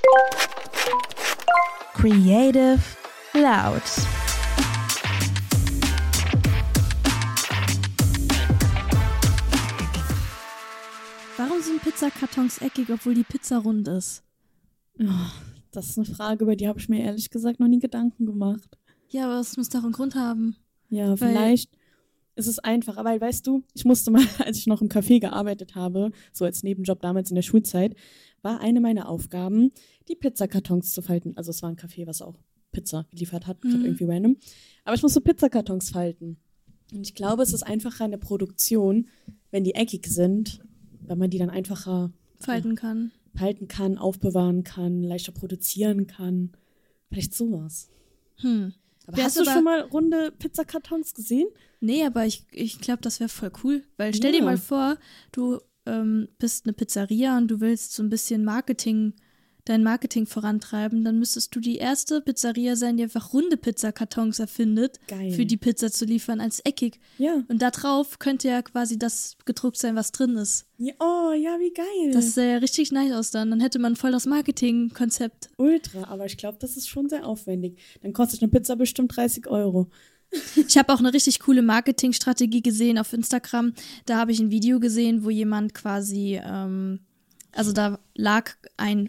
Creative Loud. Warum sind Pizzakartons eckig, obwohl die Pizza rund ist? Oh, das ist eine Frage, über die habe ich mir ehrlich gesagt noch nie Gedanken gemacht. Ja, aber es muss doch einen Grund haben. Ja, vielleicht ist es einfacher, weil, weißt du, ich musste mal, als ich noch im Café gearbeitet habe, so als Nebenjob damals in der Schulzeit, war eine meiner Aufgaben, die Pizzakartons zu falten. Also es war ein Café, was auch Pizza geliefert hat, gerade irgendwie random. Aber ich musste Pizzakartons falten. Und ich glaube, es ist einfacher in der Produktion, wenn die eckig sind, weil man die dann einfacher Falten kann, aufbewahren kann, leichter produzieren kann. Vielleicht sowas. Aber hast du schon mal runde Pizzakartons gesehen? Nee, aber ich glaube, das wäre voll cool. Weil stell dir mal vor, du bist eine Pizzeria und du willst so ein bisschen dein Marketing vorantreiben, dann müsstest du die erste Pizzeria sein, die einfach runde Pizzakartons erfindet, für die Pizza zu liefern, als eckig. Ja. Und da drauf könnte ja quasi das gedruckt sein, was drin ist. Ja, oh, ja, wie geil. Das sähe ja richtig nice aus dann. Dann hätte man voll das Marketing-Konzept. Ultra, aber ich glaube, das ist schon sehr aufwendig. Dann kostet eine Pizza bestimmt 30 €. Ich habe auch eine richtig coole Marketingstrategie gesehen auf Instagram. Da habe ich ein Video gesehen, wo jemand quasi, also da lag eine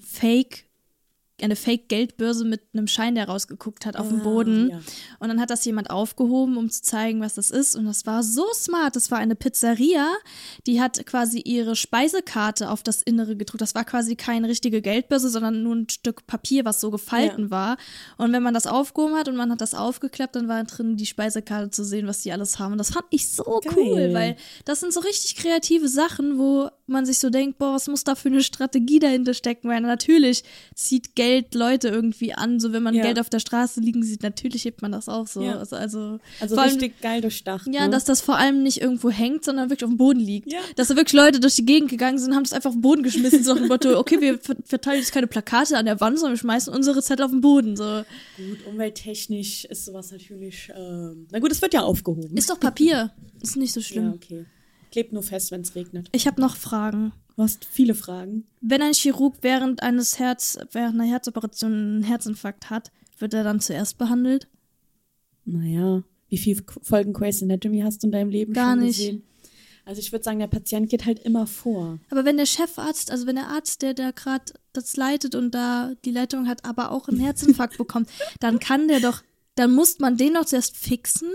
Fake-Geldbörse mit einem Schein, der rausgeguckt hat, auf dem Boden. Ja. Und dann hat das jemand aufgehoben, um zu zeigen, was das ist. Und das war so smart. Das war eine Pizzeria, die hat quasi ihre Speisekarte auf das Innere gedruckt. Das war quasi keine richtige Geldbörse, sondern nur ein Stück Papier, was so gefalten war. Und wenn man das aufgehoben hat und man hat das aufgeklappt, dann war drin die Speisekarte zu sehen, was die alles haben. Und das fand ich so cool, weil das sind so richtig kreative Sachen, wo man sich so denkt, boah, was muss da für eine Strategie dahinter stecken? Weil natürlich zieht Geld Leute irgendwie an, so wenn man Geld auf der Straße liegen sieht, natürlich hebt man das auch so. Ja. Also richtig geil durchdacht. Ja, dass das vor allem nicht irgendwo hängt, sondern wirklich auf dem Boden liegt. Ja. Dass da wirklich Leute durch die Gegend gegangen sind und haben es einfach auf den Boden geschmissen, so nach dem Motto, okay, wir verteilen jetzt keine Plakate an der Wand, sondern wir schmeißen unsere Zettel auf den Boden. So. Gut, umwelttechnisch ist sowas natürlich, na gut, es wird ja aufgehoben. Ist doch Papier, ist nicht so schlimm. Ja, okay. Klebt nur fest, wenn es regnet. Ich habe noch Fragen. Du hast viele Fragen. Wenn ein Chirurg während einer Herzoperation einen Herzinfarkt hat, wird er dann zuerst behandelt? Naja, wie viele Folgen Grey's Anatomy hast du in deinem Leben Gar schon nicht gesehen? Also ich würde sagen, der Patient geht halt immer vor. Aber wenn der Chefarzt, also wenn der Arzt, der da gerade das leitet und da die Leitung hat, aber auch einen Herzinfarkt bekommt, dann muss man den doch zuerst fixen,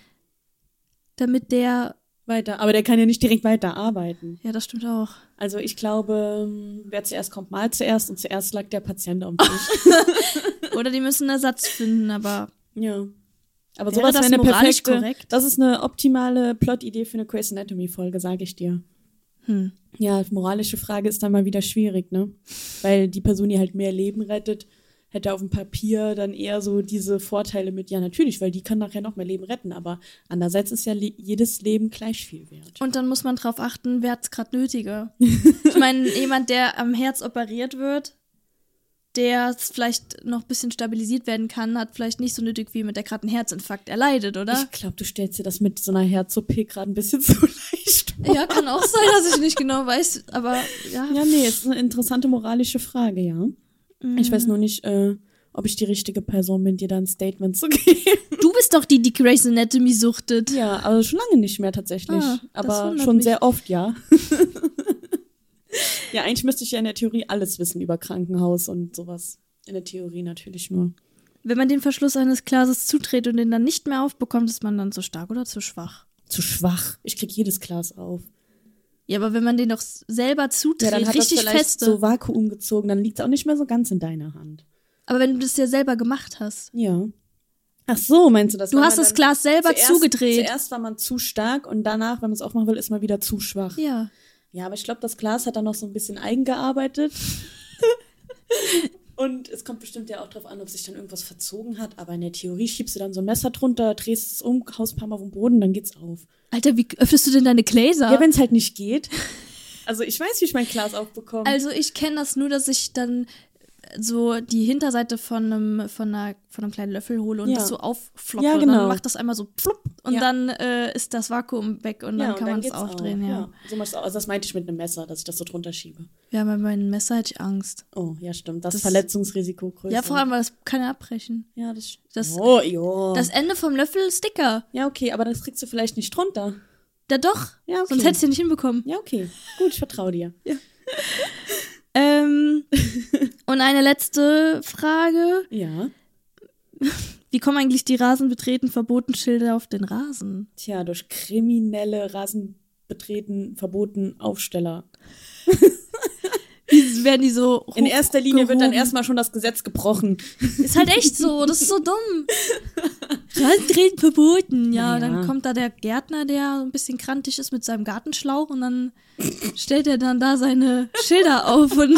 damit der aber der kann ja nicht direkt weiterarbeiten. Ja, das stimmt auch. Also ich glaube, wer zuerst kommt, mal zuerst und zuerst lag der Patient am Tisch. Oder die müssen einen Ersatz finden, aber ja. Aber wäre sowas wäre eine perfekte, korrekt? Das ist eine optimale Plot-Idee für eine Grey's Anatomy-Folge, sage ich dir. Ja, moralische Frage ist dann mal wieder schwierig, ne? Weil die Person, die halt mehr Leben rettet, hätte auf dem Papier dann eher so diese Vorteile mit, ja natürlich, weil die kann nachher noch mehr Leben retten, aber andererseits ist ja jedes Leben gleich viel wert. Und dann muss man drauf achten, wer hat's gerade nötiger. Ich meine, jemand, der am Herz operiert wird, der vielleicht noch ein bisschen stabilisiert werden kann, hat vielleicht nicht so nötig wie mit der gerade einen Herzinfarkt erleidet, oder? Ich glaube, du stellst dir das mit so einer Herz-OP gerade ein bisschen zu leicht vor. Ja, kann auch sein, dass ich nicht genau weiß, aber ja. Ja, nee, ist eine interessante moralische Frage, ja. Ich weiß nur nicht, ob ich die richtige Person bin, dir da ein Statement zu geben. Du bist doch die Grey's Anatomy suchtet. Ja, also schon lange nicht mehr tatsächlich. Aber schon sehr oft, ja. Ja, eigentlich müsste ich ja in der Theorie alles wissen über Krankenhaus und sowas. In der Theorie natürlich nur. Wenn man den Verschluss eines Glases zudreht und den dann nicht mehr aufbekommt, ist man dann zu stark oder zu schwach? Zu schwach. Ich krieg jedes Glas auf. Ja, aber wenn man den doch selber zudreht, dann hat richtig das vielleicht feste. So Vakuum gezogen, dann liegt es auch nicht mehr so ganz in deiner Hand. Aber wenn du das ja selber gemacht hast. Ja. Ach so, meinst du das? Du hast das Glas selber zugedreht. Zuerst war man zu stark und danach, wenn man es aufmachen will, ist man wieder zu schwach. Ja. Ja, aber ich glaube, das Glas hat dann noch so ein bisschen eingearbeitet. Und es kommt bestimmt ja auch drauf an, ob sich dann irgendwas verzogen hat. Aber in der Theorie schiebst du dann so ein Messer drunter, drehst es um, haust ein paar Mal auf den Boden, dann geht's auf. Alter, wie öffnest du denn deine Gläser? Ja, wenn es halt nicht geht. Also ich weiß, wie ich mein Glas aufbekomme. Also ich kenne das nur, dass ich dann so die Hinterseite von einem kleinen Löffel hole und das so auffloppe. Ja, Und genau. dann macht das einmal so plupp und dann ist das Vakuum weg und dann kann man es aufdrehen. Auch. Ja. So machst du auch. Also das meinte ich mit einem Messer, dass ich das so drunter schiebe. Ja, bei meinem Messer hätte ich Angst. Oh, ja, stimmt. Das Verletzungsrisiko größer. Ja, vor allem, weil das kann ja abbrechen. Ja, das Das Ende vom Löffel ist dicker. Ja, okay, aber das kriegst du vielleicht nicht drunter. Ja, doch. Ja, okay. Sonst hättest du nicht hinbekommen. Ja, okay. Gut, ich vertraue dir. Ja. Und eine letzte Frage. Ja. Wie kommen eigentlich die Rasenbetreten verboten Schilder auf den Rasen? Tja, durch kriminelle Rasenbetreten verboten Aufsteller. Werden die so In erster Linie wird dann hochgehoben? erstmal schon das Gesetz gebrochen. Ist halt echt so, das ist so dumm. Rasentreten verboten. Ja, Naja. dann kommt da der Gärtner, der so ein bisschen krantig ist mit seinem Gartenschlauch und dann stellt er dann da seine Schilder auf und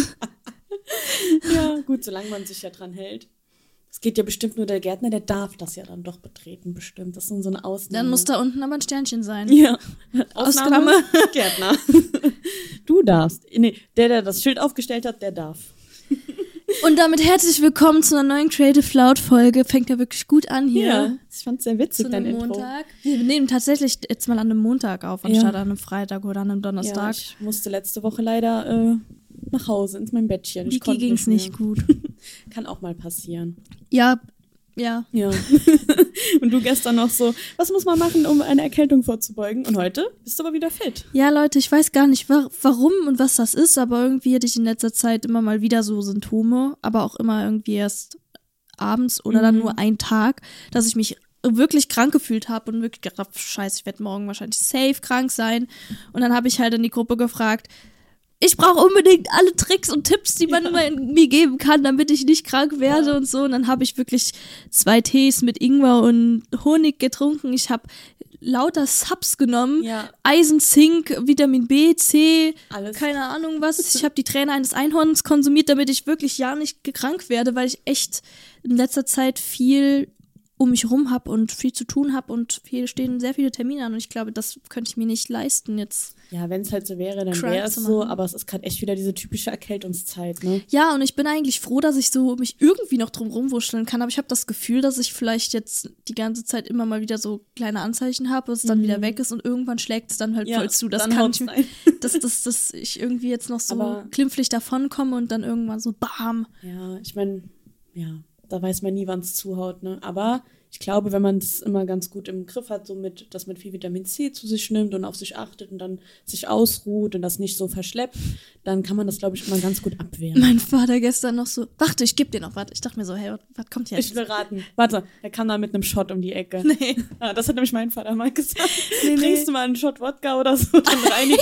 Ja, gut, solange man sich ja dran hält. Es geht ja bestimmt nur der Gärtner, der darf das ja dann doch betreten, bestimmt. Das ist so eine Ausnahme. dann muss da unten aber ein Sternchen sein. Ja. Ausnahme. Gärtner. Du darfst. Nee, der das Schild aufgestellt hat, der darf. Und damit herzlich willkommen zu einer neuen Creative Loud Folge. Fängt ja wirklich gut an hier. Ja, ich fand's sehr witzig, Zu dein einem Intro. Montag. Wir nehmen tatsächlich jetzt mal an einem Montag auf, anstatt an einem Freitag oder an einem Ja, Donnerstag. ich musste letzte Woche leider nach Hause, ins mein Bettchen. Ich Vicky konnte ging's nicht mehr. gut. Kann auch mal passieren. Ja. Ja. Und du gestern noch so, was muss man machen, um eine Erkältung vorzubeugen? Und heute bist du aber wieder fit. Ja, Leute, ich weiß gar nicht, warum und was das ist, aber irgendwie hatte ich in letzter Zeit immer mal wieder so Symptome, aber auch immer irgendwie erst abends oder dann nur einen Tag, dass ich mich wirklich krank gefühlt habe und wirklich gedacht, scheiße, ich werde morgen wahrscheinlich safe krank sein. Und dann habe ich halt in die Gruppe gefragt, ich brauche unbedingt alle Tricks und Tipps, die man mir geben kann, damit ich nicht krank werde und so. Und dann habe ich wirklich 2 Tees mit Ingwer und Honig getrunken. Ich habe lauter Subs genommen. Ja. Eisen, Zink, Vitamin B, C, Alles. keine Ahnung was. Ich habe die Träne eines Einhorns konsumiert, damit ich wirklich ja nicht krank werde, weil ich echt in letzter Zeit viel um mich rum habe und viel zu tun habe und stehen sehr viele Termine an und ich glaube, das könnte ich mir nicht leisten jetzt. Ja, wenn es halt so wäre, dann Krank wäre es zu so, machen. aber es ist gerade echt wieder diese typische Erkältungszeit, ne? Ja, und ich bin eigentlich froh, dass ich so mich irgendwie noch drum rumwurschteln kann, aber ich habe das Gefühl, dass ich vielleicht jetzt die ganze Zeit immer mal wieder so kleine Anzeichen habe, dass es dann wieder weg ist und irgendwann schlägt es dann halt voll zu. Das dann kann haut's ich mir, rein. dass ich irgendwie jetzt noch so Aber- klimpflich davonkomme und dann irgendwann so bam. Ja, ich meine, ja, da weiß man nie, wann es zuhaut, ne? Aber ich glaube, wenn man das immer ganz gut im Griff hat, so mit, dass man viel Vitamin C zu sich nimmt und auf sich achtet und dann sich ausruht und das nicht so verschleppt, dann kann man das, glaube ich, immer ganz gut abwehren. Mein Vater gestern noch so, warte, ich geb dir noch was. Ich dachte mir so, hey, was kommt jetzt? Ich will raten. Warte, er kam da mit einem Shot um die Ecke. Nee. Ja, das hat nämlich mein Vater mal gesagt. Nee. Trinkst du mal einen Shot Wodka oder so, dann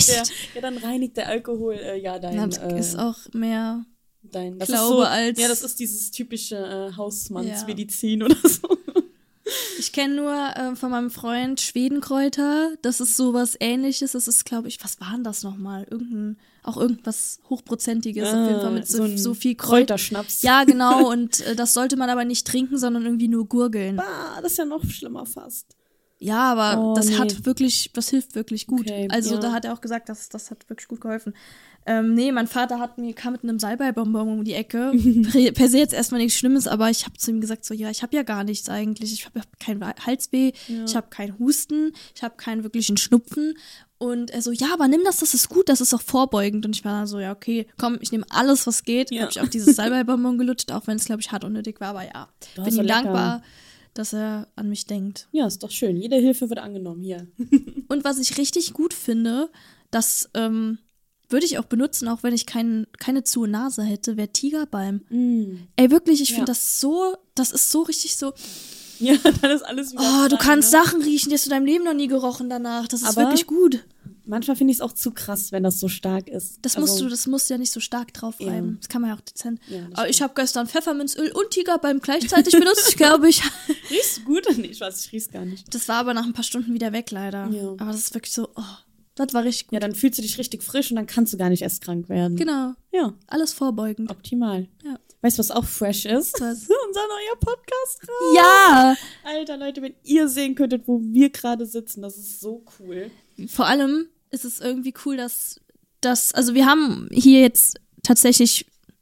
reinigt der Alkohol, dein, Das ist auch mehr das Glaube ist so, als- ja, das ist dieses typische Hausmannsmedizin oder so. Ich kenne nur von meinem Freund Schwedenkräuter. Das ist sowas Ähnliches. Das ist, glaube ich, was war denn das nochmal? Irgendwas Hochprozentiges. Auf jeden Fall mit ein so viel Kräuter. Kräuterschnaps. Ja, genau. Und das sollte man aber nicht trinken, sondern irgendwie nur gurgeln. Das ist ja noch schlimmer fast. Ja, aber das nee. das hilft wirklich gut. Okay, Also ja. da hat er auch gesagt, das hat wirklich gut geholfen. Nee, mein Vater kam mit einem Salbeibonbon um die Ecke. Per se jetzt erstmal nichts Schlimmes, aber ich habe zu ihm gesagt, so, ja, ich habe ja gar nichts eigentlich. Ich habe kein Halsweh, ich habe keinen Husten, ich habe keinen wirklichen Schnupfen. Und er so, ja, aber nimm das ist gut, das ist auch vorbeugend. Und ich war dann so, ja, okay, komm, ich nehme alles, was geht. Ja. Habe ich auch dieses Salbeibonbon gelutscht, auch wenn es, glaube ich, hart unnötig war. Aber ja, Boah, bin so ihm lecker. dankbar, dass er an mich denkt. Ja, ist doch schön. Jede Hilfe wird angenommen hier. Und was ich richtig gut finde, das würde ich auch benutzen, auch wenn ich keine zu Nase hätte, wäre Tigerbalm. Ey, wirklich, ich finde das ist so richtig so, Ja, dann ist alles wieder oh, du frei, kannst ne? Sachen riechen, die hast du in deinem Leben noch nie gerochen danach. Das ist Aber- wirklich gut. Manchmal finde ich es auch zu krass, wenn das so stark ist. Das Also, musst du ja nicht so stark drauf reiben. Ja. Das kann man ja auch dezent. Ja, das Aber ich habe gestern Pfefferminzöl und Tigerbalm gleichzeitig benutzt, ich glaube ich. Riechst du gut? Nee, ich riech's gar nicht. Das war aber nach ein paar Stunden wieder weg, leider. Ja. Aber das ist wirklich so, oh, das war richtig gut. Ja, dann fühlst du dich richtig frisch und dann kannst du gar nicht erst krank werden. Genau, Ja, alles vorbeugend. optimal. Ja. Weißt du, was auch fresh ist? Was? Unser neuer Podcast raus. Ja! Alter, Leute, wenn ihr sehen könntet, wo wir gerade sitzen, das ist so cool. Vor allem ist es irgendwie cool, dass also wir haben hier jetzt tatsächlich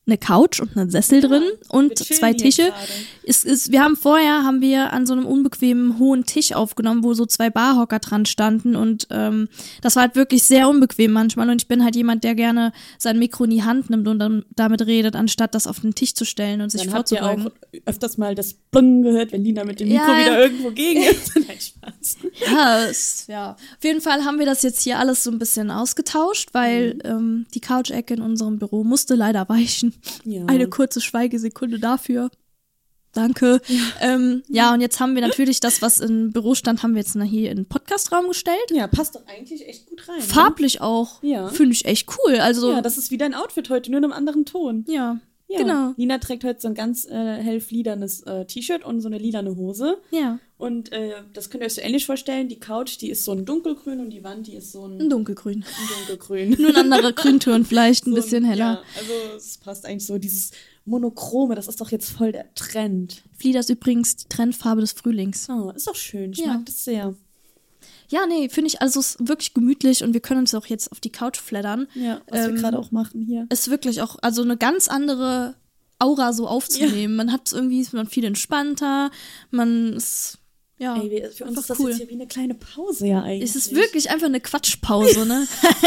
eine Couch und einen Sessel drin und wir chillen 2 hier Tische. gerade. Haben wir an so einem unbequemen hohen Tisch aufgenommen, wo so 2 Barhocker dran standen und das war halt wirklich sehr unbequem manchmal und ich bin halt jemand, der gerne sein Mikro in die Hand nimmt und dann damit redet, anstatt das auf den Tisch zu stellen und sich Dann habt ihr vorzubeugen. auch öfters mal das Bling gehört, wenn Lina mit dem Mikro Ja. wieder irgendwo gegen ist. Nein, Spaß. Ja. Auf jeden Fall haben wir das jetzt hier alles so ein bisschen ausgetauscht, weil die Couch-Ecke in unserem Büro musste leider weichen. Ja. Eine kurze Schweigesekunde dafür. Danke. Und jetzt haben wir natürlich das, was im Büro stand, haben wir jetzt hier in den Podcastraum gestellt. Ja, passt doch eigentlich echt gut rein. Farblich auch. Ja. Finde ich echt cool. Also, Ja, das ist wie dein Outfit heute, nur in einem anderen Ton. ja. Ja. Genau. Lina trägt heute so ein ganz hellfliedernes T-Shirt und so eine lilane Hose. Ja. Und das könnt ihr euch so ähnlich vorstellen. Die Couch, die ist so ein dunkelgrün und die Wand, die ist so Ein ein dunkelgrün. dunkelgrün. Nur ein anderer Grünton vielleicht, ein So bisschen heller. Ja, also es passt eigentlich so, dieses Monochrome, das ist doch jetzt voll der Trend. Flieder ist übrigens die Trendfarbe des Frühlings. Oh, ist doch schön. Ich Ja. mag das sehr. Ja, nee, finde ich, also es ist wirklich gemütlich und wir können uns auch jetzt auf die Couch flattern. Ja, was wir gerade auch machen hier. Ist wirklich auch, also eine ganz andere Aura so aufzunehmen. Man hat irgendwie, ist man viel entspannter, man ist, ja, Ey, für uns einfach ist das cool. jetzt hier wie eine kleine Pause ja eigentlich. Es ist wirklich einfach eine Quatschpause, ne?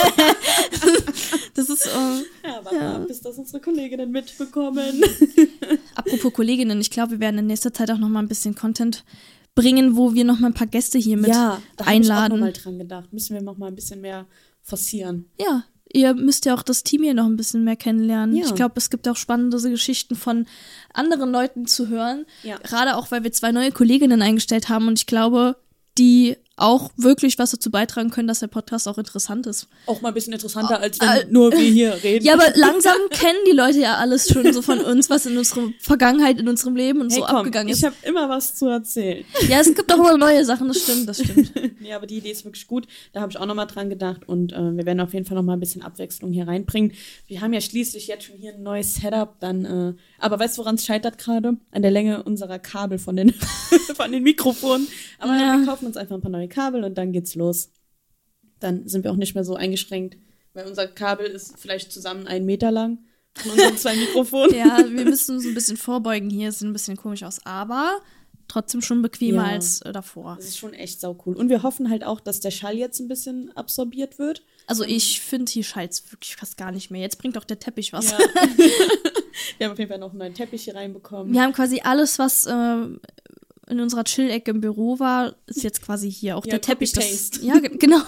Das ist, Ja, warte mal, bis das unsere Kolleginnen mitbekommen. apropos Kolleginnen, ich glaube, wir werden in nächster Zeit auch noch mal ein bisschen Content bringen, wo wir noch mal ein paar Gäste hier mit Ja, da habe ich auch einladen. noch mal dran gedacht. Müssen wir noch mal ein bisschen mehr forcieren. Ja, ihr müsst ja auch das Team hier noch ein bisschen mehr kennenlernen. Ja. Ich glaube, es gibt auch spannende Geschichten von anderen Leuten zu hören. Ja. Gerade auch, weil wir 2 neue Kolleginnen eingestellt haben und ich glaube, die auch wirklich was dazu beitragen können, dass der Podcast auch interessant ist. Auch mal ein bisschen interessanter, als wenn nur wir hier reden. Ja, aber langsam kennen die Leute ja alles schon so von uns, was in unserer Vergangenheit, in unserem Leben und hey, so komm, abgegangen ist. ich habe immer was zu erzählen. Ja, es gibt auch immer neue Sachen, das stimmt. Nee, aber die Idee ist wirklich gut. Da habe ich auch noch mal dran gedacht und wir werden auf jeden Fall noch mal ein bisschen Abwechslung hier reinbringen. Wir haben ja schließlich jetzt schon hier ein neues Setup. Dann, aber weißt du, woran es scheitert gerade? An der Länge unserer Kabel von den, von den Mikrofonen. Aber Ja. wir kaufen uns einfach ein paar neue Kabel und dann geht's los. Dann sind wir auch nicht mehr so eingeschränkt, weil unser Kabel ist vielleicht zusammen 1 Meter lang von unseren 2 Mikrofonen. Ja, wir müssen uns ein bisschen vorbeugen hier, es sieht ein bisschen komisch aus, aber trotzdem schon bequemer Ja. als davor. Das ist schon echt saucool. Und wir hoffen halt auch, dass der Schall jetzt ein bisschen absorbiert wird. Also ich finde, hier schallt's wirklich fast gar nicht mehr. Jetzt bringt auch der Teppich was. Ja. Wir haben auf jeden Fall noch einen neuen Teppich hier reinbekommen. Wir haben quasi alles, was in unserer Chill-Ecke im Büro war, ist jetzt quasi hier. Auch Ja, der Teppich. Copy-Paste. Ja, genau.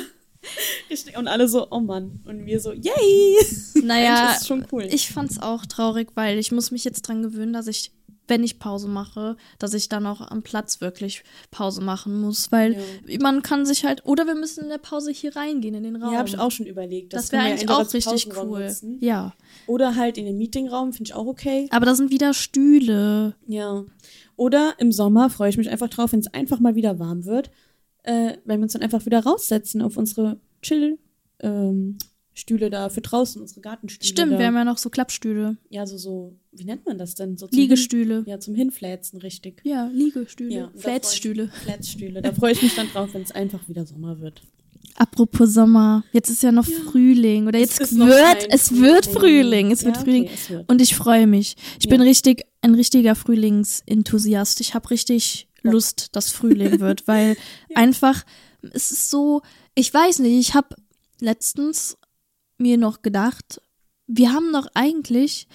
Und alle so, oh Mann. Und wir so, yay! Naja, Das ist schon cool. ich fand's auch traurig, weil ich muss mich jetzt dran gewöhnen, dass ich, wenn ich Pause mache, dass ich dann auch am Platz wirklich Pause machen muss, weil man kann sich halt, oder wir müssen in der Pause hier reingehen in den Raum. Ja, habe ich auch schon überlegt. Das wäre können wir eigentlich entweder auch als richtig Pausenraum cool. nutzen. Ja. Oder halt in den Meetingraum, finde ich auch okay. Aber da sind wieder Stühle. Ja. Oder im Sommer freue ich mich einfach drauf, wenn es einfach mal wieder warm wird, wenn wir uns dann einfach wieder raussetzen auf unsere Stühle da für draußen, unsere Gartenstühle. Stimmt, da. wir haben ja noch so Klappstühle. Ja, so, wie nennt man das denn? So zum Liegestühle. Ja, zum Hinfläzen, richtig. Ja, Liegestühle. Ja, da Flätzstühle. Flätzstühle. Da freue ich mich dann drauf, wenn es einfach wieder Sommer wird. Apropos Sommer, jetzt ist ja noch Frühling oder jetzt Es ist noch es kein wird Frühling. Frühling, es Ja, wird okay, Frühling es wird. und ich freue mich. Ich Ja. bin ein richtiger Frühlingsenthusiast. Ich habe richtig Lust, dass Frühling wird, weil einfach es ist so, ich weiß nicht, ich habe letztens mir noch gedacht, wir haben noch eigentlich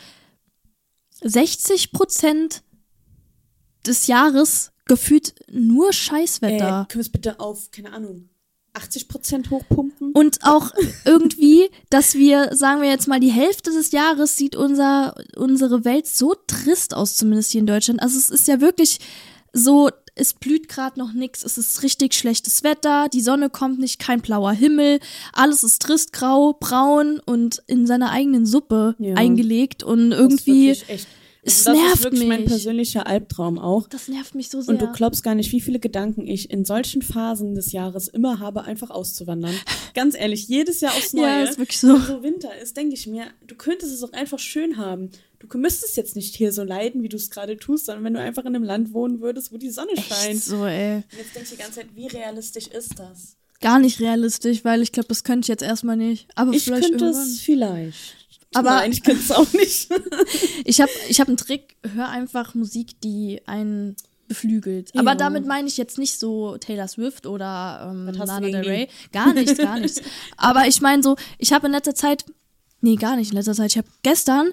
60% des Jahres gefühlt nur Scheißwetter. Können wir es bitte auf, keine Ahnung, 80% hochpumpen? Und auch irgendwie, dass wir, sagen wir jetzt mal, die Hälfte des Jahres sieht unsere Welt so trist aus, zumindest hier in Deutschland. Also es ist ja wirklich so, es blüht gerade noch nix, es ist richtig schlechtes Wetter, die Sonne kommt nicht, kein blauer Himmel, alles ist trist, grau, braun und in seiner eigenen Suppe Ja. eingelegt und Das ist irgendwie, wirklich echt. es das nervt ist wirklich mein mich. persönlicher Albtraum auch. Das nervt mich so sehr. Und du glaubst gar nicht, wie viele Gedanken ich in solchen Phasen des Jahres immer habe, einfach auszuwandern. Ganz ehrlich, jedes Jahr aufs Neue. Ja, ist wirklich so. Wenn so Winter ist, denke ich mir, du könntest es auch einfach schön haben. Du müsstest jetzt nicht hier so leiden, wie du es gerade tust, sondern wenn du einfach in einem Land wohnen würdest, wo die Sonne scheint. Echt so, ey. Und jetzt denkst du die ganze Zeit, wie realistisch ist das? Gar nicht realistisch, weil ich glaube, das könnte ich jetzt erstmal nicht. Aber Ich vielleicht könnte irgendwann. es vielleicht. Aber nein, ich kenn's auch nicht. ich hab einen Trick, hör einfach Musik, die einen beflügelt. Ja. Aber damit meine ich jetzt nicht so Taylor Swift oder Was hast du Lana Del gegen Rey. Gar nichts. Aber ich meine so, ich habe in letzter Zeit, nee, gar nicht in letzter Zeit, ich habe gestern,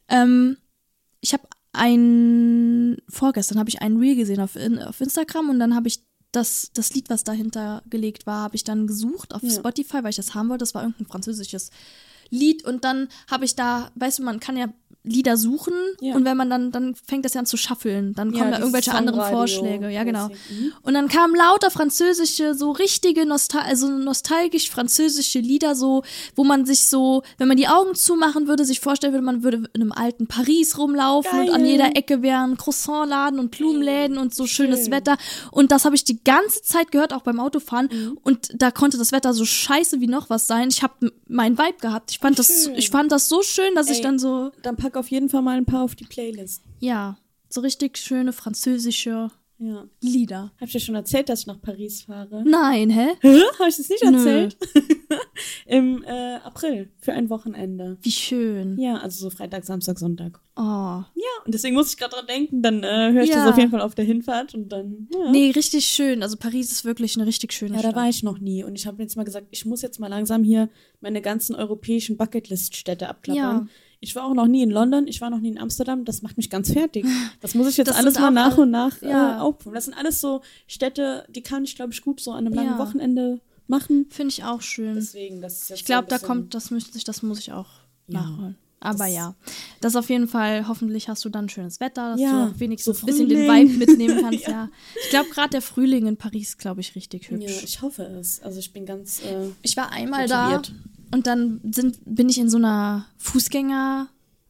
vorgestern habe ich einen Reel gesehen auf Instagram und dann habe ich das Lied, was dahinter gelegt war, habe ich dann gesucht auf Spotify, weil ich das haben wollte. Das war irgendein französisches Lied und dann habe ich da, weißt du, man kann ja Lieder suchen und wenn man dann fängt das ja an zu schaffeln, dann kommen da irgendwelche anderen Vorschläge, ja genau. Und dann kamen lauter französische, so richtige nostalgisch französische Lieder, so, wo man sich so, wenn man die Augen zumachen würde, sich vorstellen würde, man würde in einem alten Paris rumlaufen und an jeder Ecke wären Croissantladen und Blumenläden und so schönes Wetter und das habe ich die ganze Zeit gehört, auch beim Autofahren und da konnte das Wetter so scheiße wie noch was sein. Ich habe meinen Vibe gehabt. Ich fand das so schön, dass ich dann so Dann pack auf jeden Fall mal ein paar auf die Playlist. ja, so richtig schöne französische Lieder. Hab ich dir schon erzählt, dass ich nach Paris fahre? Nein, hä? Hab ich das nicht erzählt? Im April, für ein Wochenende. Wie schön. Ja, also so Freitag, Samstag, Sonntag. Oh. Ja, und deswegen muss ich gerade dran denken, dann höre ich das auf jeden Fall auf der Hinfahrt und dann, Nee, richtig schön. Also Paris ist wirklich eine richtig schöne Stadt. Ja, da war ich noch nie und ich habe jetzt mal gesagt, ich muss jetzt mal langsam hier meine ganzen europäischen Bucketlist-Städte abklappern. Ja. Ich war auch noch nie in London, ich war noch nie in Amsterdam, das macht mich ganz fertig. Das muss ich jetzt Das alles sind mal auch nach und nach ja. aufrufen. Das sind alles so Städte, die kann ich, glaube ich, gut so an einem langen Wochenende machen. Finde ich auch schön. Deswegen, das ist jetzt Ich glaube, so ein das muss ich auch nachholen. Aber das auf jeden Fall, hoffentlich hast du dann schönes Wetter, dass du wenigstens so ein bisschen den Frühling. Vibe mitnehmen kannst. ja. Ich glaube, gerade der Frühling in Paris, glaube ich, richtig hübsch. Ja, ich hoffe es. Also ich bin ganz Ich war einmal motiviert. da und dann bin ich in so einem Fußgängerzone,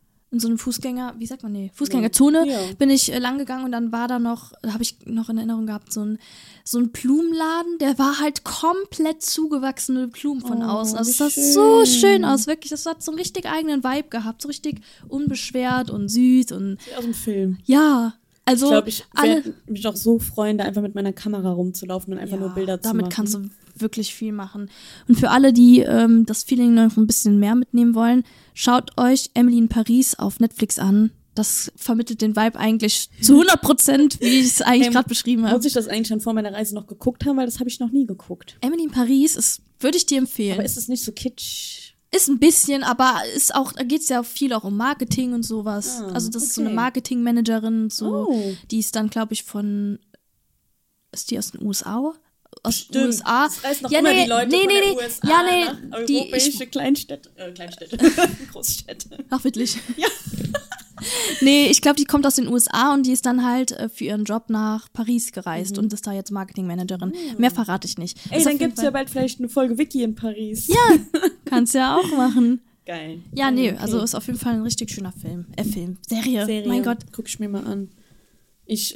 bin ich lang gegangen und dann war da noch, habe ich noch in Erinnerung gehabt, so ein Blumenladen, der war halt komplett zugewachsene Blumen von außen. Also es sah so schön aus, wirklich. Das hat so einen richtig eigenen Vibe gehabt, so richtig unbeschwert und süß und Wie aus dem Film. ja. Also Ich glaube, ich werde mich auch so freuen, da einfach mit meiner Kamera rumzulaufen und einfach nur Bilder zu machen. Damit kannst du wirklich viel machen. Und für alle, die das Feeling noch ein bisschen mehr mitnehmen wollen, schaut euch Emily in Paris auf Netflix an. Das vermittelt den Vibe eigentlich zu 100%, wie ich es eigentlich gerade beschrieben habe. Muss ich das eigentlich schon vor meiner Reise noch geguckt haben, weil das habe ich noch nie geguckt. Emily in Paris würde ich dir empfehlen. Aber ist es nicht so kitsch? Ist ein bisschen, aber ist auch, da geht es ja viel auch um Marketing und sowas. Also das ist so eine Marketingmanagerin, so, die ist dann, glaube ich, ist die aus den USA? Aus den USA. Das reißen noch immer die Leute von den USA nach europäische Kleinstädte. Großstädte. Ach, wirklich? Ja. Nee, ich glaube, die kommt aus den USA und die ist dann halt für ihren Job nach Paris gereist und ist da jetzt Marketingmanagerin. Mehr verrate ich nicht. Ey, dann gibt's ja bald vielleicht eine Folge Wiki in Paris. Ja, kannst ja auch machen. Geil. Ja, nee, Okay. also ist auf jeden Fall ein richtig schöner Film. Serie. Mein Gott. Guck ich mir mal an. Ich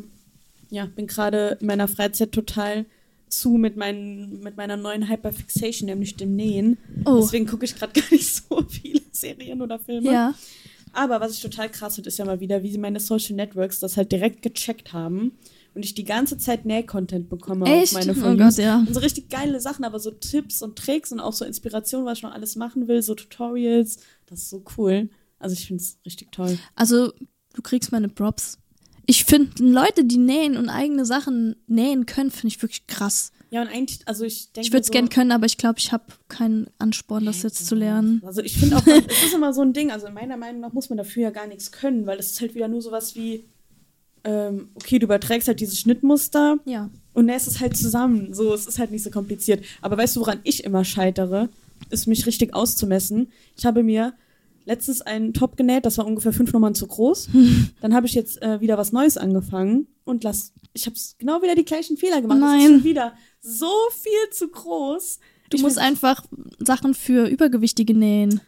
bin gerade in meiner Freizeit total mit meiner neuen Hyperfixation, nämlich dem Nähen. Oh. Deswegen gucke ich gerade gar nicht so viele Serien oder Filme. Ja. Aber was ich total krass finde, ist ja mal wieder, wie sie meine Social Networks das halt direkt gecheckt haben und ich die ganze Zeit Näh-Content bekomme Echt? auf meine Oh For Gott, Yous. ja. Und so richtig geile Sachen, aber so Tipps und Tricks und auch so Inspiration, was ich noch alles machen will, so Tutorials. Das ist so cool. Also ich finde es richtig toll. Also, du kriegst meine Props. Ich finde, Leute, die nähen und eigene Sachen nähen können, finde ich wirklich krass. Ja, und eigentlich, also ich denke Ich würde es so, gern können, aber ich glaube, ich habe keinen Ansporn, das jetzt zu lernen. Also ich finde auch, es ist immer so ein Ding, also meiner Meinung nach muss man dafür ja gar nichts können, weil es ist halt wieder nur sowas wie, okay, du überträgst halt dieses Schnittmuster Ja. und nähst es halt zusammen. So, es ist halt nicht so kompliziert. Aber weißt du, woran ich immer scheitere? Ist mich richtig auszumessen. Ich habe mir letztens einen Top genäht, das war ungefähr 5 Nummern zu groß. Dann habe ich jetzt wieder was Neues angefangen und ich habe genau wieder die gleichen Fehler gemacht. Nein. Das ist schon wieder so viel zu groß. Du musst einfach Sachen für Übergewichtige nähen.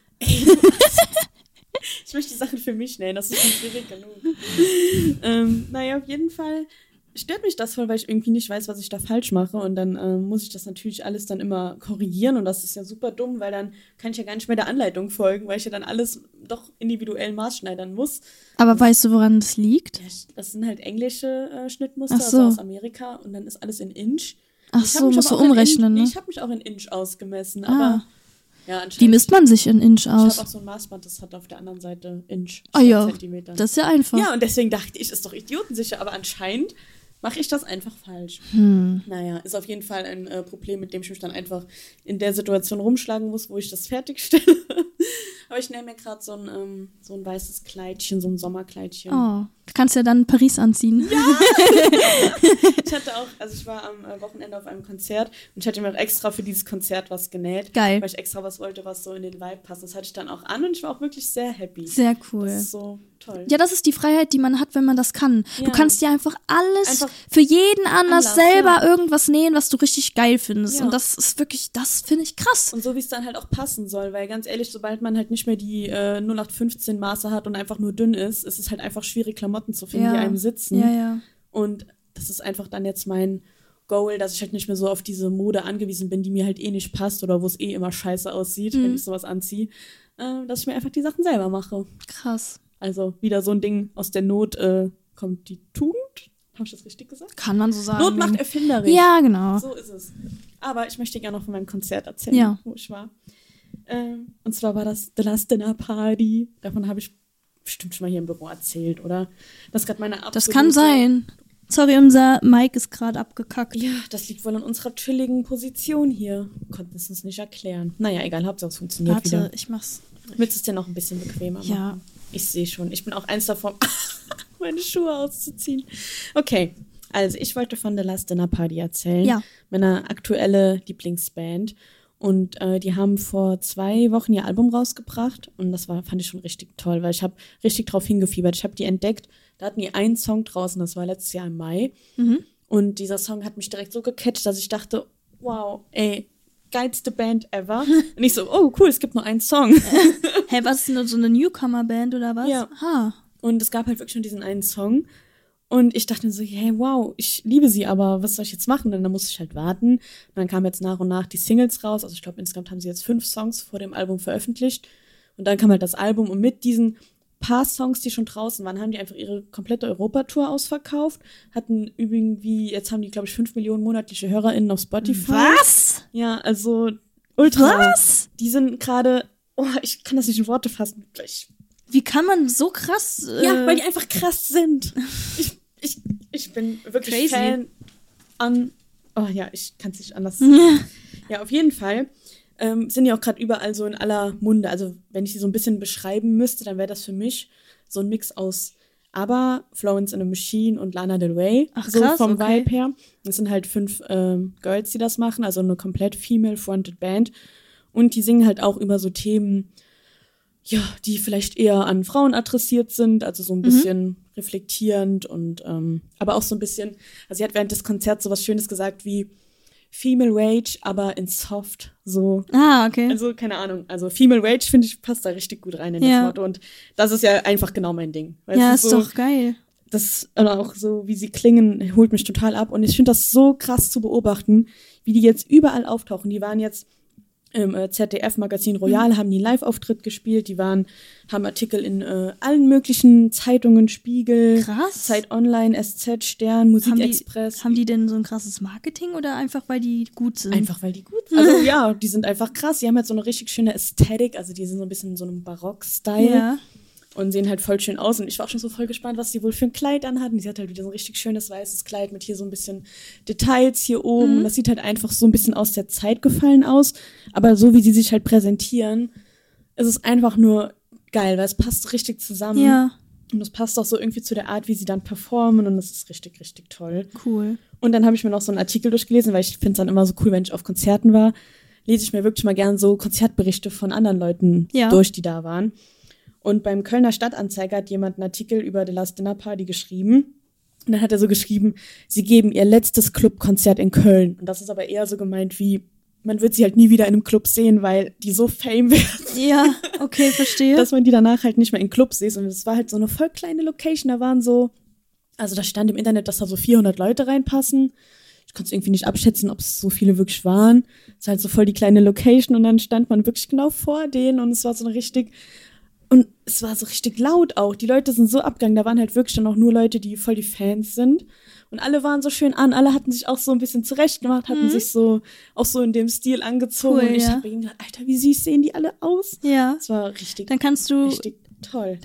Ich möchte die Sachen für mich nähen, das ist nicht schwierig genug. Naja, auf jeden Fall stört mich das voll, weil ich irgendwie nicht weiß, was ich da falsch mache. Und dann muss ich das natürlich alles dann immer korrigieren. Und das ist ja super dumm, weil dann kann ich ja gar nicht mehr der Anleitung folgen, weil ich ja dann alles doch individuell maßschneidern muss. Aber weißt du, woran das liegt? Ja, das sind halt englische Schnittmuster, Ach so. also aus Amerika. Und dann ist alles in Inch. Ach so, musst du umrechnen, ne? Ich habe mich auch in Inch ausgemessen, aber Ja, anscheinend. Wie misst man sich in Inch Ich aus? habe auch so ein Maßband, das hat auf der anderen Seite Inch. Ah ja, Zentimeter. das ist ja einfach. Ja, und deswegen dachte ich, ist doch idiotensicher, aber anscheinend mache ich das einfach falsch. Naja, ist auf jeden Fall ein Problem, mit dem ich mich dann einfach in der Situation rumschlagen muss, wo ich das fertigstelle. Aber ich nehme mir gerade so ein weißes Kleidchen, so ein Sommerkleidchen. Oh, du kannst ja dann Paris anziehen. Ja. Ich war am Wochenende auf einem Konzert und ich hatte mir auch extra für dieses Konzert was genäht. Geil. Weil ich extra was wollte, was so in den Vibe passt. Das hatte ich dann auch an und ich war auch wirklich sehr happy. Sehr cool. Das ist so toll. Ja, das ist die Freiheit, die man hat, wenn man das kann. Ja. Du kannst dir einfach alles für jeden Anlass selber irgendwas nähen, was du richtig geil findest. Ja. Und das ist wirklich, das finde ich krass. Und so, wie es dann halt auch passen soll, weil ganz ehrlich, sobald man halt nicht mehr die 0815 Maße hat und einfach nur dünn ist es halt einfach schwierig, Klamotten zu finden, die einem sitzen. Ja. Und das ist einfach dann jetzt mein Goal, dass ich halt nicht mehr so auf diese Mode angewiesen bin, die mir halt eh nicht passt oder wo es eh immer scheiße aussieht, wenn ich sowas anziehe, dass ich mir einfach die Sachen selber mache. Krass. Also wieder so ein Ding, aus der Not kommt die Tugend. Habe ich das richtig gesagt? Kann man so sagen. Not macht erfinderisch. Ja, genau. So ist es. Aber ich möchte gerne noch von meinem Konzert erzählen, wo ich war. Und zwar war das The Last Dinner Party. Davon habe ich bestimmt schon mal hier im Büro erzählt, oder? Das ist gerade meine absolute... Das kann sein. Sorry, unser Mic ist gerade abgekackt. Ja, das liegt wohl an unserer chilligen Position hier. Konnten es uns nicht erklären. Naja, egal, Hauptsache es funktioniert wieder. Warte, ich mach's. Willst du es dir noch ein bisschen bequemer machen? Ja. Ich sehe schon. Ich bin auch eins davon, meine Schuhe auszuziehen. Okay, also ich wollte von The Last Dinner Party erzählen. Ja. Meine aktuelle Lieblingsband. Und die haben vor 2 Wochen ihr Album rausgebracht. Und das fand ich schon richtig toll, weil ich habe richtig drauf hingefiebert. Ich habe die entdeckt. Da hatten die einen Song draußen, das war letztes Jahr im Mai. Und dieser Song hat mich direkt so gecatcht, dass ich dachte, wow, ey, geilste Band ever. Und ich so, oh cool, es gibt nur einen Song. Hey, was ist denn so eine Newcomer-Band oder was? Ja. Ha. Und es gab halt wirklich nur diesen einen Song. Und ich dachte mir so, hey, wow, ich liebe sie, aber was soll ich jetzt machen? Und dann musste ich halt warten. Und dann kamen jetzt nach und nach die Singles raus. Also ich glaube, insgesamt haben sie jetzt 5 Songs vor dem Album veröffentlicht. Und dann kam halt das Album. Und mit diesen paar Songs, die schon draußen waren, haben die einfach ihre komplette Europatour ausverkauft. Hatten irgendwie, jetzt haben die, glaube ich, 5 Millionen monatliche HörerInnen auf Spotify. Was? Ja, also ultra. Was? Die sind gerade, ich kann das nicht in Worte fassen. Wie kann man so krass... Ja, weil die einfach krass sind. Ich bin wirklich Crazy. Fan an... Oh ja, ich kann es nicht anders... Ja, auf jeden Fall sind die auch gerade überall so in aller Munde. Also wenn ich die so ein bisschen beschreiben müsste, dann wäre das für mich so ein Mix aus ABBA, Florence and the Machine und Lana Del Rey. Ach, so krass, vom okay. Vibe her. Das sind halt 5 Girls, die das machen, also eine komplett female-fronted Band. Und die singen halt auch über so Themen, ja, die vielleicht eher an Frauen adressiert sind, also so ein bisschen reflektierend und aber auch so ein bisschen, also sie hat während des Konzerts so was Schönes gesagt wie Female Rage, aber in soft, so. Ah, okay. Also, keine Ahnung, also Female Rage, finde ich, passt da richtig gut rein in das Motto und das ist ja einfach genau mein Ding. Weil Ja, es ist so, doch geil. das, oder auch so, wie sie klingen, holt mich total ab und ich finde das so krass zu beobachten, wie die jetzt überall auftauchen. Die waren jetzt im ZDF-Magazin Royal, haben die einen Live-Auftritt gespielt, die haben Artikel in allen möglichen Zeitungen, Spiegel, Krass. Zeit Online, SZ, Stern, Musikexpress. Haben die denn so ein krasses Marketing oder einfach, weil die gut sind? Einfach, weil die gut sind. Also ja, die sind einfach krass. Die haben halt so eine richtig schöne Ästhetik, also die sind so ein bisschen in so einem Barock-Style. Ja. Und sehen halt voll schön aus. Und ich war auch schon so voll gespannt, was die wohl für ein Kleid anhatten. Sie hat halt wieder so ein richtig schönes weißes Kleid mit hier so ein bisschen Details hier oben. Und das sieht halt einfach so ein bisschen aus der Zeit gefallen aus. Aber so wie sie sich halt präsentieren, ist es einfach nur geil, weil es passt richtig zusammen. Ja. Und es passt auch so irgendwie zu der Art, wie sie dann performen. Und das ist richtig, richtig toll. Cool. Und dann habe ich mir noch so einen Artikel durchgelesen, weil ich finde es dann immer so cool, wenn ich auf Konzerten war, lese ich mir wirklich mal gern so Konzertberichte von anderen Leuten durch, die da waren. Und beim Kölner Stadtanzeiger hat jemand einen Artikel über The Last Dinner Party geschrieben. Und dann hat er so geschrieben, sie geben ihr letztes Clubkonzert in Köln. Und das ist aber eher so gemeint wie, man wird sie halt nie wieder in einem Club sehen, weil die so fame werden. Ja, okay, verstehe. Dass man die danach halt nicht mehr in Clubs sieht. Und es war halt so eine voll kleine Location. Da waren so, also da stand im Internet, dass da so 400 Leute reinpassen. Ich konnte es irgendwie nicht abschätzen, ob es so viele wirklich waren. Es war halt so voll die kleine Location. Und dann stand man wirklich genau vor denen. Und es war so eine richtig Und es war so richtig laut auch. Die Leute sind so abgegangen. Da waren halt wirklich dann auch nur Leute, die voll die Fans sind. Und alle waren so schön an. Alle hatten sich auch so ein bisschen zurechtgemacht, hatten sich so auch so in dem Stil angezogen. Cool, und ich ja. habe ihnen gedacht, Alter, wie süß sehen die alle aus. Ja. Das war richtig, Dann kannst du richtig toll.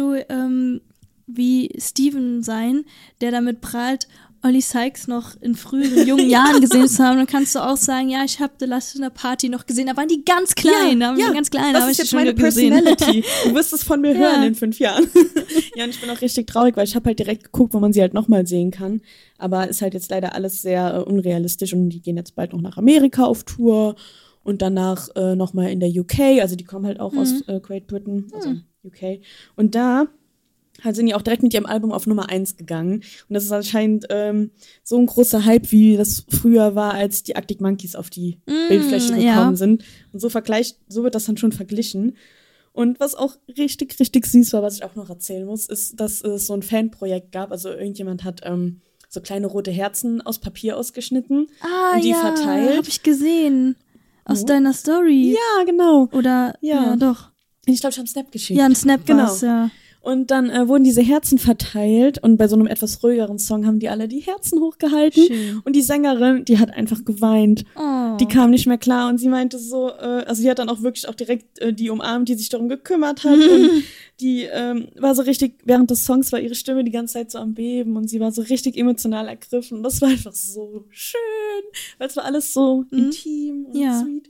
wie Steven sein, der damit prahlt, Ollie Sykes noch in früheren, jungen Jahren gesehen zu haben. Dann kannst du auch sagen, ja, ich habe The Last Dinner Party noch gesehen. Da waren die ganz klein. Ganz klein. Das ist jetzt meine Personality. Du wirst es von mir hören in 5 Jahren. Ja, und ich bin auch richtig traurig, weil ich habe halt direkt geguckt, wo man sie halt nochmal sehen kann. Aber ist halt jetzt leider alles sehr unrealistisch und die gehen jetzt bald noch nach Amerika auf Tour und danach nochmal in der UK. Also die kommen halt auch aus Great Britain, also UK. Und da sind die auch direkt mit ihrem Album auf Nummer 1 gegangen. Und das ist anscheinend so ein großer Hype, wie das früher war, als die Arctic Monkeys auf die Bildfläche gekommen sind. Und so wird das dann schon verglichen. Und was auch richtig, richtig süß war, was ich auch noch erzählen muss, ist, dass es so ein Fanprojekt gab. Also irgendjemand hat so kleine rote Herzen aus Papier ausgeschnitten und die verteilt. Habe ich gesehen. Aus deiner Story. Ja, genau. Oder, ja doch. Ich glaube, ich habe einen Snap geschickt. Ja, ein Snap war's, ja. Und dann wurden diese Herzen verteilt und bei so einem etwas ruhigeren Song haben die alle die Herzen hochgehalten. Schön. Und die Sängerin, die hat einfach geweint. Oh. Die kam nicht mehr klar und sie meinte so, also die hat dann auch wirklich auch direkt die umarmt, die sich darum gekümmert hat. Und die war so richtig, während des Songs war ihre Stimme die ganze Zeit so am Beben und sie war so richtig emotional ergriffen. Und das war einfach so schön, weil es war alles so intim und sweet.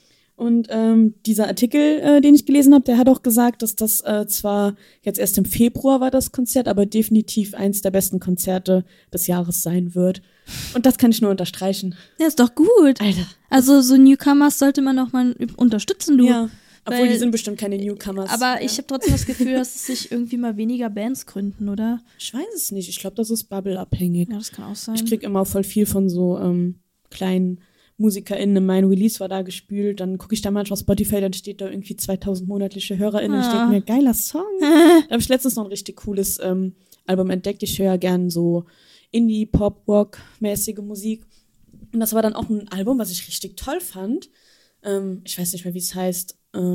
Und dieser Artikel, den ich gelesen habe, der hat auch gesagt, dass das zwar jetzt erst im Februar war das Konzert, aber definitiv eins der besten Konzerte des Jahres sein wird. Und das kann ich nur unterstreichen. Ja, ist doch gut. Alter. Also so Newcomers sollte man auch mal unterstützen, du. Ja, obwohl die sind bestimmt keine Newcomers. Aber ich habe trotzdem das Gefühl, dass es sich irgendwie mal weniger Bands gründen, oder? Ich weiß es nicht. Ich glaube, das ist Bubble-abhängig. Ja, das kann auch sein. Ich krieg immer voll viel von so kleinen MusikerInnen, mein Release war da gespült, dann gucke ich da manchmal auf Spotify, dann steht da irgendwie 2000 monatliche HörerInnen. Ich denke mir, geiler Song. Da habe ich letztens noch ein richtig cooles Album entdeckt. Ich höre ja gern so Indie, Pop, Rock-mäßige Musik. Und das war dann auch ein Album, was ich richtig toll fand. Ich weiß nicht mehr, wie es heißt.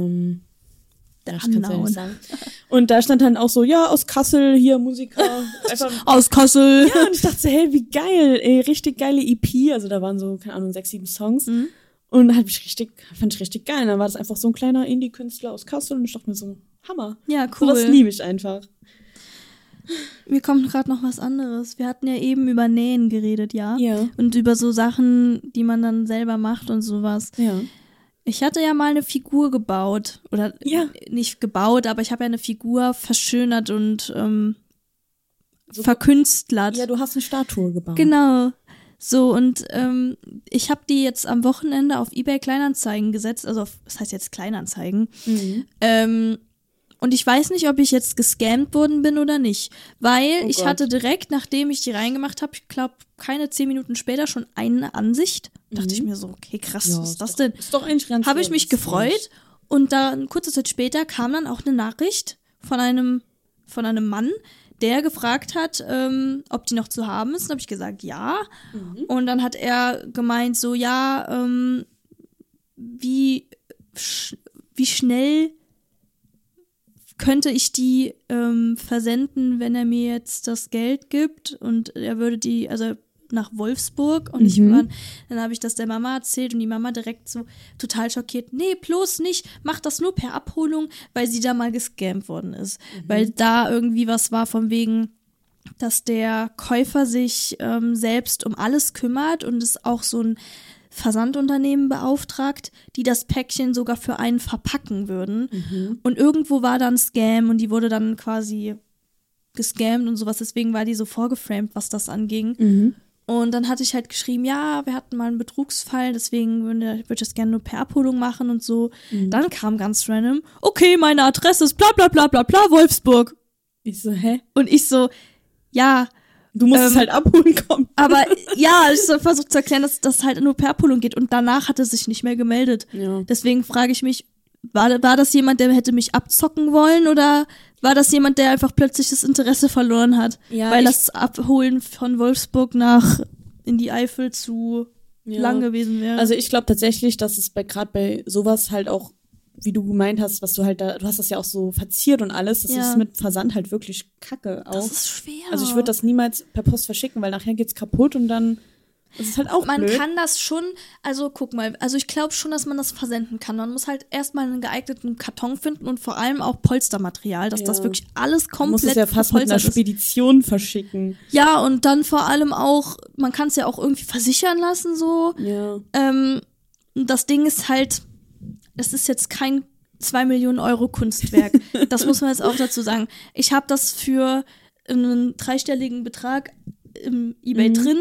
Ich kann es ja nicht sagen. Und da stand dann auch so, ja, aus Kassel, hier Musiker. Einfach aus Kassel. Ja, und ich dachte, hey, wie geil, ey, richtig geile EP. Also da waren so, keine Ahnung, 6, 7 Songs. Und fand ich richtig geil. Und dann war das einfach so ein kleiner Indie-Künstler aus Kassel und ich dachte mir so, Hammer. Ja, cool. So, das liebe ich einfach. Mir kommt gerade noch was anderes. Wir hatten ja eben über Nähen geredet, ja? Ja. Und über so Sachen, die man dann selber macht und sowas. Ja. Ich hatte ja mal eine Figur gebaut. Oder nicht gebaut, aber ich habe ja eine Figur verschönert und verkünstlert. Ja, du hast eine Statue gebaut. Genau. So, und ich habe die jetzt am Wochenende auf eBay Kleinanzeigen gesetzt. Also, was heißt jetzt Kleinanzeigen? Und ich weiß nicht, ob ich jetzt gescammt worden bin oder nicht. Weil ich hatte direkt, nachdem ich die reingemacht habe, ich glaube, keine 10 Minuten später schon eine Ansicht. Dachte ich mir so, okay, krass, was ist das denn? Ist doch eigentlich ganz Habe ich mich gefreut. Und dann, kurze Zeit später, kam dann auch eine Nachricht von einem Mann, der gefragt hat, ob die noch zu haben ist. Und habe ich gesagt, ja. Und dann hat er gemeint, so, ja, wie schnell könnte ich die versenden, wenn er mir jetzt das Geld gibt, und er würde die, also nach Wolfsburg, und dann habe ich das der Mama erzählt und die Mama direkt so total schockiert, nee, bloß nicht, mach das nur per Abholung, weil sie da mal gescammt worden ist. Weil da irgendwie was war von wegen, dass der Käufer sich selbst um alles kümmert und es auch so ein Versandunternehmen beauftragt, die das Päckchen sogar für einen verpacken würden. Und irgendwo war dann Scam und die wurde dann quasi gescammt und sowas, deswegen war die so vorgeframed, was das anging. Und dann hatte ich halt geschrieben, ja, wir hatten mal einen Betrugsfall, deswegen würde ich das gerne nur per Abholung machen und so. Dann kam ganz random, okay, meine Adresse ist bla bla bla bla bla, Wolfsburg. Ich so, hä? Und ich so, ja. Du musst es halt abholen kommen. Aber ja, ich so versucht zu erklären, dass das halt nur per Abholung geht. Und danach hat er sich nicht mehr gemeldet. Ja. Deswegen frage ich mich, war das jemand, der hätte mich abzocken wollen, oder war das jemand, der einfach plötzlich das Interesse verloren hat? Ja, weil das Abholen von Wolfsburg nach in die Eifel zu lang gewesen wäre. Also ich glaube tatsächlich, dass es gerade bei sowas halt auch wie du gemeint hast, was du halt da, du hast das ja auch so verziert und alles, das ist mit Versand halt wirklich kacke auch. Das ist schwer. Also ich würde das niemals per Post verschicken, weil nachher geht's kaputt und dann ist es halt auch man blöd. kann das schon, also guck mal, also ich glaube schon, dass man das versenden kann. Man muss halt erstmal einen geeigneten Karton finden und vor allem auch Polstermaterial, dass das wirklich alles komplett man muss es ja fast mit einer Spedition verschicken. Ja, und dann vor allem auch, man kann es ja auch irgendwie versichern lassen so. Ja. Das Ding ist halt, es ist jetzt kein 2 Millionen Euro Kunstwerk. Das muss man jetzt auch dazu sagen. Ich habe das für einen 3-stelligen Betrag im eBay drin,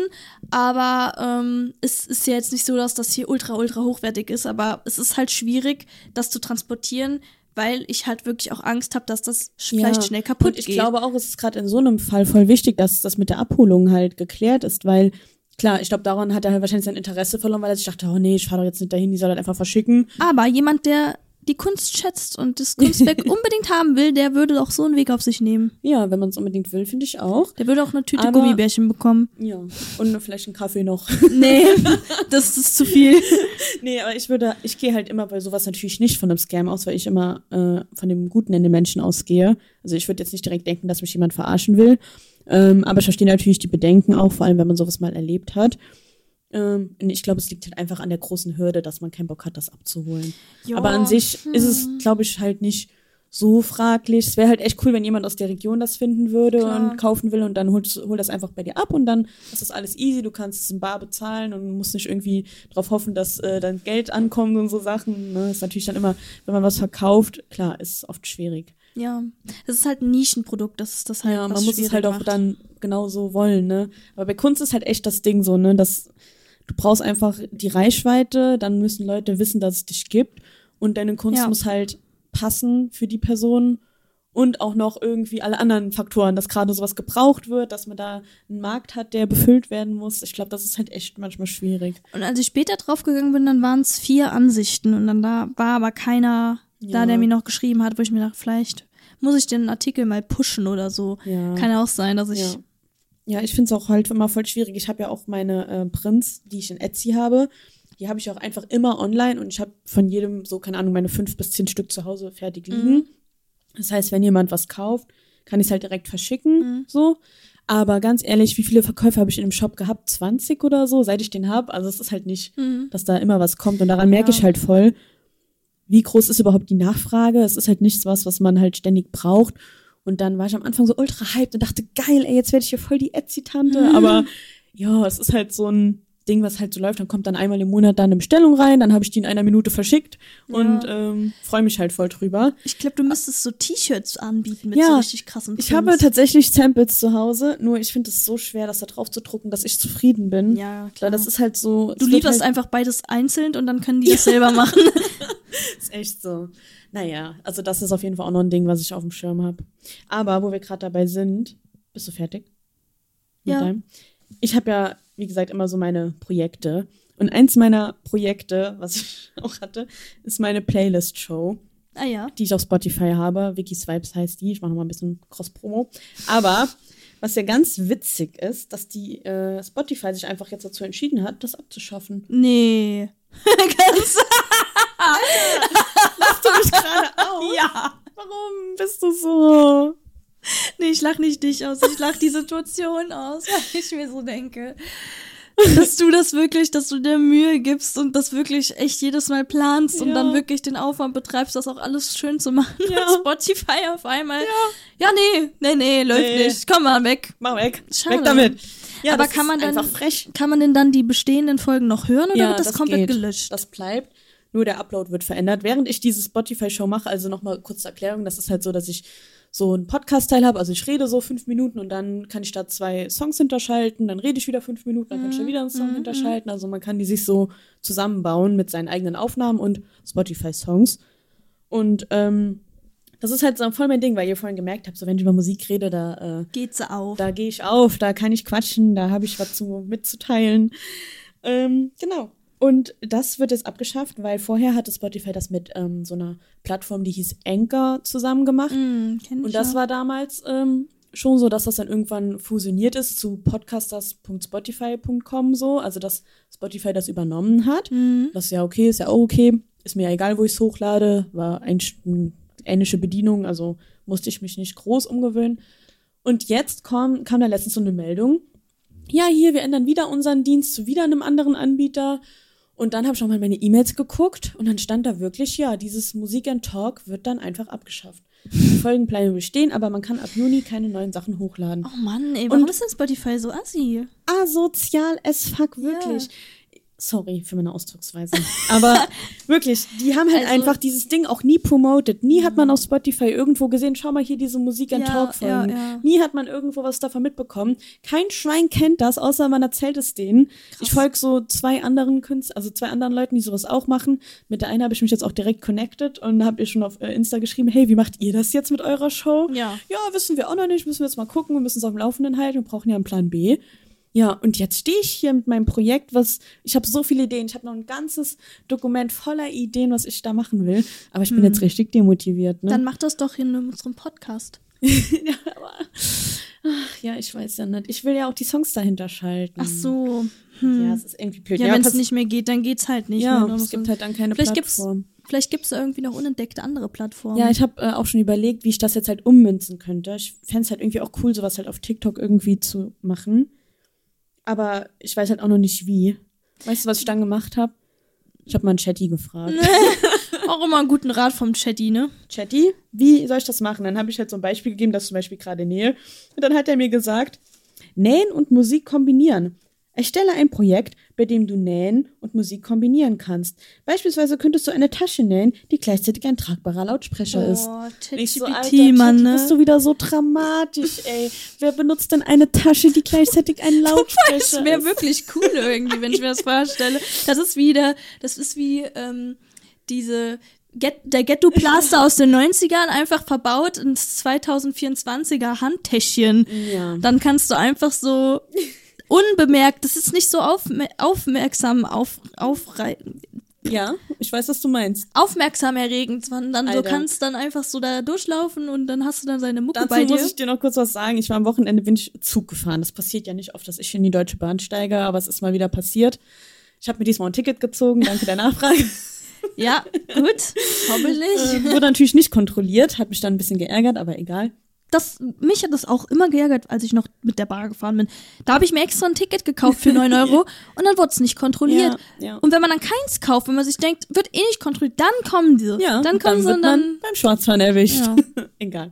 aber es ist ja jetzt nicht so, dass das hier ultra hochwertig ist, aber es ist halt schwierig, das zu transportieren, weil ich halt wirklich auch Angst habe, dass das vielleicht schnell kaputt geht. Ich glaube auch, es ist gerade in so einem Fall voll wichtig, dass das mit der Abholung halt geklärt ist, weil klar, ich glaube, daran hat er halt wahrscheinlich sein Interesse verloren, weil er sich dachte, oh nee, ich fahre doch jetzt nicht dahin, die soll halt einfach verschicken. Aber jemand, der die Kunst schätzt und das Kunstwerk unbedingt haben will, der würde auch so einen Weg auf sich nehmen. Ja, wenn man es unbedingt will, finde ich auch. Der würde auch eine Tüte Gummibärchen bekommen. Ja, und vielleicht einen Kaffee noch. Nee, das ist zu viel. Nee, aber ich gehe halt immer bei sowas natürlich nicht von einem Scam aus, weil ich immer von dem Guten in den Menschen ausgehe. Also ich würde jetzt nicht direkt denken, dass mich jemand verarschen will. Aber ich verstehe natürlich die Bedenken auch, vor allem wenn man sowas mal erlebt hat. Und ich glaube, es liegt halt einfach an der großen Hürde, dass man keinen Bock hat, das abzuholen. Jo. Aber an sich ist es, glaube ich, halt nicht so fraglich. Es wäre halt echt cool, wenn jemand aus der Region das finden würde und kaufen will und dann hol das einfach bei dir ab und dann ist das alles easy. Du kannst es in bar bezahlen und musst nicht irgendwie darauf hoffen, dass dein Geld ankommt und so Sachen. Ne? Ist natürlich dann immer, wenn man was verkauft, klar, ist oft schwierig. Ja, das ist halt ein Nischenprodukt, das ist das halt. Ja, was man muss es halt auch macht. dann genau so wollen, ne? Aber bei Kunst ist halt echt das Ding so, ne, dass du brauchst einfach die Reichweite, dann müssen Leute wissen, dass es dich gibt und deine Kunst muss halt passen für die Person und auch noch irgendwie alle anderen Faktoren, dass gerade sowas gebraucht wird, dass man da einen Markt hat, der befüllt werden muss. Ich glaube, das ist halt echt manchmal schwierig. Und als ich später draufgegangen bin, dann waren es 4 Ansichten und dann da war aber keiner da, der mir noch geschrieben hat, wo ich mir dachte, vielleicht muss ich den Artikel mal pushen oder so. Ja. Kann ja auch sein, dass ich... Ja, ich finde es auch halt immer voll schwierig. Ich habe ja auch meine Prints, die ich in Etsy habe, die habe ich auch einfach immer online und ich habe von jedem so, keine Ahnung, meine 5 bis 10 Stück zu Hause fertig liegen. Das heißt, wenn jemand was kauft, kann ich es halt direkt verschicken, so. Aber ganz ehrlich, wie viele Verkäufe habe ich in dem Shop gehabt? 20 oder so, seit ich den habe. Also es ist halt nicht, dass da immer was kommt und daran merke ich halt voll, wie groß ist überhaupt die Nachfrage. Es ist halt nichts was man halt ständig braucht. Und dann war ich am Anfang so ultra hyped und dachte, geil, ey, jetzt werde ich hier voll die Etsy-Tante. Aber ja, es ist halt so ein Ding, was halt so läuft. Dann kommt dann einmal im Monat dann eine Bestellung rein, dann habe ich die in einer Minute verschickt und freue mich halt voll drüber. Ich glaube, du müsstest so T-Shirts anbieten mit so richtig krassen Prints. Ich habe tatsächlich Samples zu Hause, nur ich finde es so schwer, das da drauf zu drucken, dass ich zufrieden bin. Ja, klar. Weil das ist halt so... Du lieferst halt einfach beides einzeln und dann können die das selber machen. Ist echt so. Naja, also das ist auf jeden Fall auch noch ein Ding, was ich auf dem Schirm habe. Aber wo wir gerade dabei sind, bist du fertig? Ja. Ich habe ja, wie gesagt, immer so meine Projekte. Und eins meiner Projekte, was ich auch hatte, ist meine Playlist-Show. Ah ja. Die ich auf Spotify habe. Vicky's Vibes heißt die. Ich mache noch mal ein bisschen Cross-Promo. Aber was ja ganz witzig ist, dass die Spotify sich einfach jetzt dazu entschieden hat, das abzuschaffen. Nee. Lass du mich gerade aus? Ja. Warum bist du so? Nee, ich lach nicht dich aus, ich lach die Situation aus, weil ich mir so denke, dass du das wirklich, dass du dir Mühe gibst und das wirklich echt jedes Mal planst und dann wirklich den Aufwand betreibst, das auch alles schön zu machen. Ja. Und Spotify auf einmal. Ja, nee, läuft nicht. Komm mal weg. Mach weg. Schade. Weg damit. Ja, aber kann man denn dann die bestehenden Folgen noch hören oder wird das komplett gelöscht? Das bleibt. Nur der Upload wird verändert. Während ich diese Spotify-Show mache, also nochmal kurze Erklärung, das ist halt so, dass ich so einen Podcast-Teil habe, also ich rede so 5 Minuten und dann kann ich da 2 Songs hinterschalten, dann rede ich wieder 5 Minuten, dann kann ich da wieder einen Song hinterschalten. Also man kann die sich so zusammenbauen mit seinen eigenen Aufnahmen und Spotify-Songs. Und das ist halt so voll mein Ding, weil ihr vorhin gemerkt habt, so wenn ich über Musik rede, da geht sie auf. Da gehe ich auf, da kann ich quatschen, da habe ich was mitzuteilen. Genau. Und das wird jetzt abgeschafft, weil vorher hatte Spotify das mit so einer Plattform, die hieß Anchor, zusammen gemacht. Und das war damals schon so, dass das dann irgendwann fusioniert ist zu podcasters.spotify.com so, also dass Spotify das übernommen hat. Das ist ja okay, ist ja auch okay. ist mir ja egal, wo ich es hochlade, war eine ähnliche Bedienung, also musste ich mich nicht groß umgewöhnen. Und jetzt kam da letztens so eine Meldung, ja, hier, wir ändern wieder unseren Dienst zu wieder einem anderen Anbieter. Und dann habe ich auch mal meine E-Mails geguckt und dann stand da wirklich, ja, dieses Musik and Talk wird dann einfach abgeschafft. Die Folgen bleiben bestehen, aber man kann ab Juni keine neuen Sachen hochladen. Oh Mann, ey, warum ist denn Spotify so assi? Asozial as fuck, wirklich. Ja. Sorry für meine Ausdrucksweise. Aber wirklich, die haben halt einfach dieses Ding auch nie promoted. Nie hat man auf Spotify irgendwo gesehen, schau mal hier diese Musik and Talk-Folgen. Ja. Nie hat man irgendwo was davon mitbekommen. Kein Schwein kennt das, außer man erzählt es denen. Krass. Ich folge so zwei anderen Leuten, die sowas auch machen. Mit der einen habe ich mich jetzt auch direkt connected und habe ihr schon auf Insta geschrieben, hey, wie macht ihr das jetzt mit eurer Show? Ja, wissen wir auch noch nicht, müssen wir jetzt mal gucken, wir müssen es auf dem Laufenden halten, wir brauchen ja einen Plan B. Ja, und jetzt stehe ich hier mit meinem Projekt, ich habe so viele Ideen, ich habe noch ein ganzes Dokument voller Ideen, was ich da machen will, aber ich bin jetzt richtig demotiviert. Ne? Dann mach das doch in unserem Podcast. Ja, aber ich weiß ja nicht. Ich will ja auch die Songs dahinter schalten. Ach so. Ja, es ist irgendwie blöd. Ja, wenn es nicht mehr geht, dann geht's halt nicht. Ja, es gibt halt dann keine Plattform. Vielleicht gibt's da irgendwie noch unentdeckte andere Plattformen. Ja, ich habe auch schon überlegt, wie ich das jetzt halt ummünzen könnte. Ich fände es halt irgendwie auch cool, sowas halt auf TikTok irgendwie zu machen. Aber ich weiß halt auch noch nicht wie. Weißt du, was ich dann gemacht habe? Ich habe mal einen Chatty gefragt. Auch immer einen guten Rat vom Chatty, ne? Chatty, wie soll ich das machen? Dann habe ich halt so ein Beispiel gegeben, das zum Beispiel gerade nähe. Und dann hat er mir gesagt, Nähen und Musik kombinieren. Erstelle ein Projekt, bei dem du Nähen und Musik kombinieren kannst. Beispielsweise könntest du eine Tasche nähen, die gleichzeitig ein tragbarer Lautsprecher ist. Nicht so, Alter, Mann, ne? Bist du wieder so dramatisch, ey. Wer benutzt denn eine Tasche, die gleichzeitig ein Lautsprecher ist? Das wäre wirklich cool irgendwie, wenn ich mir das vorstelle. Das ist wie der Ghetto-Blaster aus den 90ern einfach verbaut ins 2024er Handtäschchen. Ja. Dann kannst du einfach so unbemerkt, das ist nicht so aufmerksam ja, ich weiß, was du meinst. Aufmerksam erregend, sondern du kannst dann einfach so da durchlaufen und dann hast du dann seine Mucke bei dir. Dazu muss ich dir noch kurz was sagen. Ich war am Wochenende, bin ich Zug gefahren. Das passiert ja nicht oft, dass ich in die Deutsche Bahn steige, aber es ist mal wieder passiert. Ich habe mir diesmal ein Ticket gezogen, danke der Nachfrage. Ja, gut, hoffentlich. Wurde natürlich nicht kontrolliert, hat mich dann ein bisschen geärgert, aber egal. Mich hat das auch immer geärgert, als ich noch mit der Bahn gefahren bin. Da habe ich mir extra ein Ticket gekauft für 9 € und dann wurde es nicht kontrolliert. Ja. Und wenn man dann keins kauft, wenn man sich denkt, wird eh nicht kontrolliert, dann kommen die. Ja, dann kommen sie wird und dann man beim Schwarzfahren erwischt. Ja. Egal.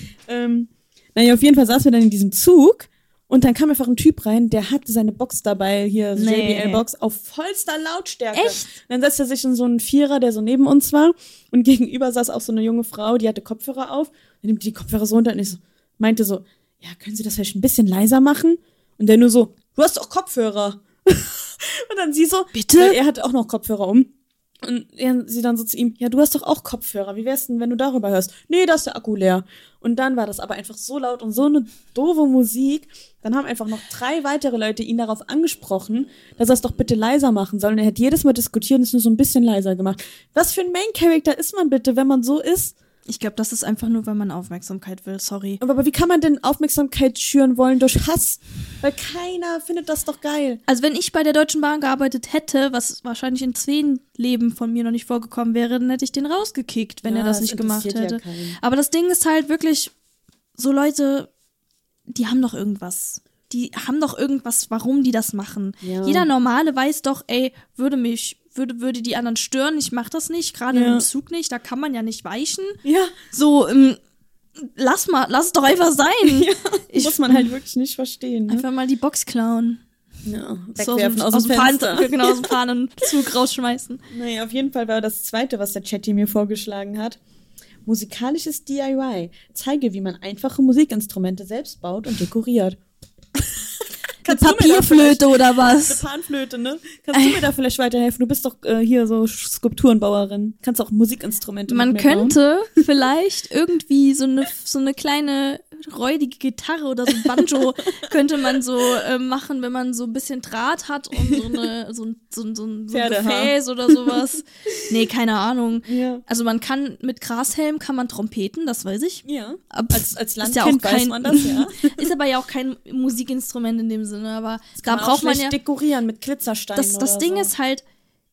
Auf jeden Fall saßen wir dann in diesem Zug und dann kam einfach ein Typ rein, der hatte seine Box dabei, hier JBL-Box, auf vollster Lautstärke. Echt? Dann setzte er sich in so einen Vierer, der so neben uns war und gegenüber saß auch so eine junge Frau, die hatte Kopfhörer auf. Dann nimmt die Kopfhörer so runter und ich meinte so, ja, können Sie das vielleicht ein bisschen leiser machen? Und der nur so, du hast doch Kopfhörer. Und dann sie so, bitte? Weil er hatte auch noch Kopfhörer um. Und sie dann so zu ihm, ja, du hast doch auch Kopfhörer. Wie wär's denn, wenn du darüber hörst? Nee, da ist der Akku leer. Und dann war das aber einfach so laut und so eine doofe Musik. Dann haben einfach noch 3 weitere Leute ihn darauf angesprochen, dass er es doch bitte leiser machen soll. Und er hat jedes Mal diskutiert und es nur so ein bisschen leiser gemacht. Was für ein Main-Character ist man bitte, wenn man so ist? Ich glaube, das ist einfach nur, weil man Aufmerksamkeit will, sorry. Aber wie kann man denn Aufmerksamkeit schüren wollen durch Hass? Weil keiner findet das doch geil. Also wenn ich bei der Deutschen Bahn gearbeitet hätte, was wahrscheinlich in 10 Leben von mir noch nicht vorgekommen wäre, dann hätte ich den rausgekickt, wenn er das nicht gemacht hätte. Ja, aber das Ding ist halt wirklich, so Leute, die haben doch irgendwas. Warum die das machen. Ja. Jeder Normale weiß doch, ey, würde die anderen stören, ich mach das nicht, gerade im Zug nicht, da kann man ja nicht weichen. Ja. So, lass es doch einfach sein. Ja, muss man halt wirklich nicht verstehen. Ne? Einfach mal die Box klauen. Ja, wegwerfen aus dem Fenster. Genau, aus dem fahrenden Zug rausschmeißen. Naja, auf jeden Fall war das Zweite, was der Chatty mir vorgeschlagen hat. Musikalisches DIY. Zeige, wie man einfache Musikinstrumente selbst baut und dekoriert. Eine Papierflöte oder was? Eine Panflöte, ne? Kannst du mir da vielleicht weiterhelfen? Du bist doch hier so Skulpturenbauerin. Kannst auch Musikinstrumente Man könnte vielleicht irgendwie so eine kleine räudige Gitarre oder so ein Banjo könnte man so machen, wenn man so ein bisschen Draht hat und so ein Gefäß oder sowas. Nee, keine Ahnung. Ja. Also man kann mit Grashelm kann man Trompeten, das weiß ich. Ja. Als ist Landkind ja auch weiß man das, ja. Ist aber ja auch kein Musikinstrument in dem Sinne, aber das da braucht man ja dekorieren mit Glitzersteinen das Ding so. ist halt,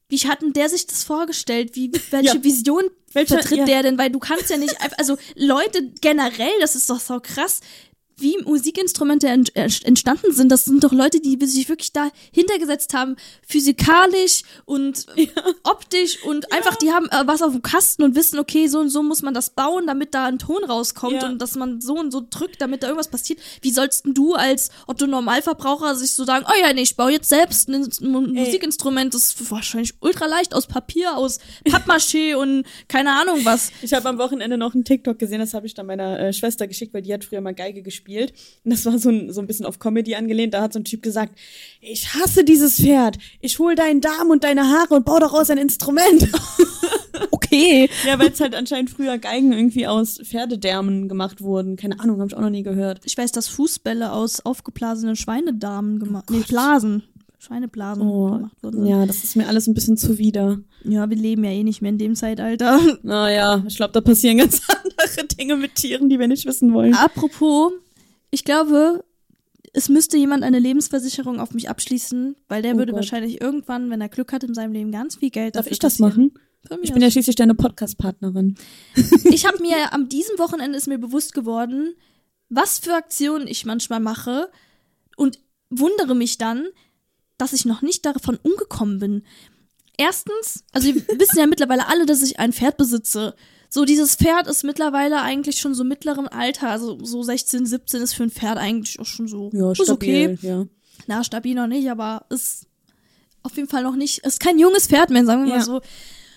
Wie hat denn der sich das vorgestellt? Welche Vision vertritt der denn? Weil du kannst ja nicht einfach, also Leute generell, das ist doch so krass, wie Musikinstrumente entstanden sind. Das sind doch Leute, die sich wirklich da hintergesetzt haben, physikalisch und optisch und einfach, die haben was auf dem Kasten und wissen, okay, so und so muss man das bauen, damit da ein Ton rauskommt und dass man so und so drückt, damit da irgendwas passiert. Wie sollst denn du als Otto-Normalverbraucher sich so sagen, oh ja, nee, ich baue jetzt selbst ein Musikinstrument, das ist wahrscheinlich ultra leicht, aus Papier, aus Pappmaché und keine Ahnung was. Ich habe am Wochenende noch einen TikTok gesehen, das habe ich dann meiner Schwester geschickt, weil die hat früher mal Geige gespielt. Und das war so ein bisschen auf Comedy angelehnt. Da hat so ein Typ gesagt, ich hasse dieses Pferd. Ich hol deinen Darm und deine Haare und baue daraus ein Instrument. Okay. Ja, weil es halt anscheinend früher Geigen irgendwie aus Pferdedärmen gemacht wurden. Keine Ahnung, habe ich auch noch nie gehört. Ich weiß, dass Fußbälle aus aufgeblasenen Schweinedarmen Schweineblasen gemacht wurden. Ja, das ist mir alles ein bisschen zuwider. Ja, wir leben ja eh nicht mehr in dem Zeitalter. Naja, ich glaube, da passieren ganz andere Dinge mit Tieren, die wir nicht wissen wollen. Apropos, ich glaube, es müsste jemand eine Lebensversicherung auf mich abschließen, weil der würde wahrscheinlich irgendwann, wenn er Glück hat in seinem Leben, ganz viel Geld dafür Darf ich das machen? Ich bin ja schließlich deine Podcast-Partnerin. Ich habe mir am diesem Wochenende ist mir bewusst geworden, was für Aktionen ich manchmal mache und wundere mich dann, dass ich noch nicht davon umgekommen bin. Erstens, also wir wissen ja mittlerweile alle, dass ich ein Pferd besitze. So, dieses Pferd ist mittlerweile eigentlich schon so mittleren Alter, also so 16, 17 ist für ein Pferd eigentlich auch schon so, ja, ist stabil, okay. Ja. Na, stabil noch nicht, aber ist auf jeden Fall noch nicht, ist kein junges Pferd mehr, sagen wir mal so.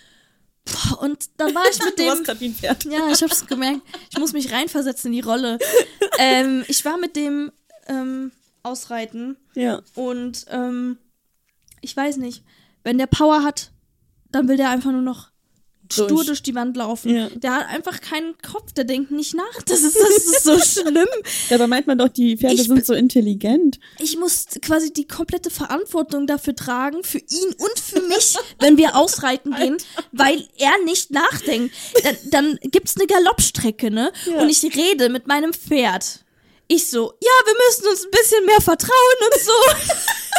Und dann war ich mit dem... Du warst grad wie ein Pferd. Ja, ich hab's gemerkt. Ich muss mich reinversetzen in die Rolle. Ich war mit dem ausreiten. Ja. Und ich weiß nicht, wenn der Power hat, dann will der einfach nur noch stur durch die Wand laufen. Ja. Der hat einfach keinen Kopf, der denkt nicht nach. Das ist so schlimm. Dabei meint man doch, die Pferde sind so intelligent. Ich muss quasi die komplette Verantwortung dafür tragen, für ihn und für mich, wenn wir ausreiten gehen, weil er nicht nachdenkt. Dann gibt's eine Galoppstrecke, ne? Ja. Und ich rede mit meinem Pferd. Ich so, ja, wir müssen uns ein bisschen mehr vertrauen und so.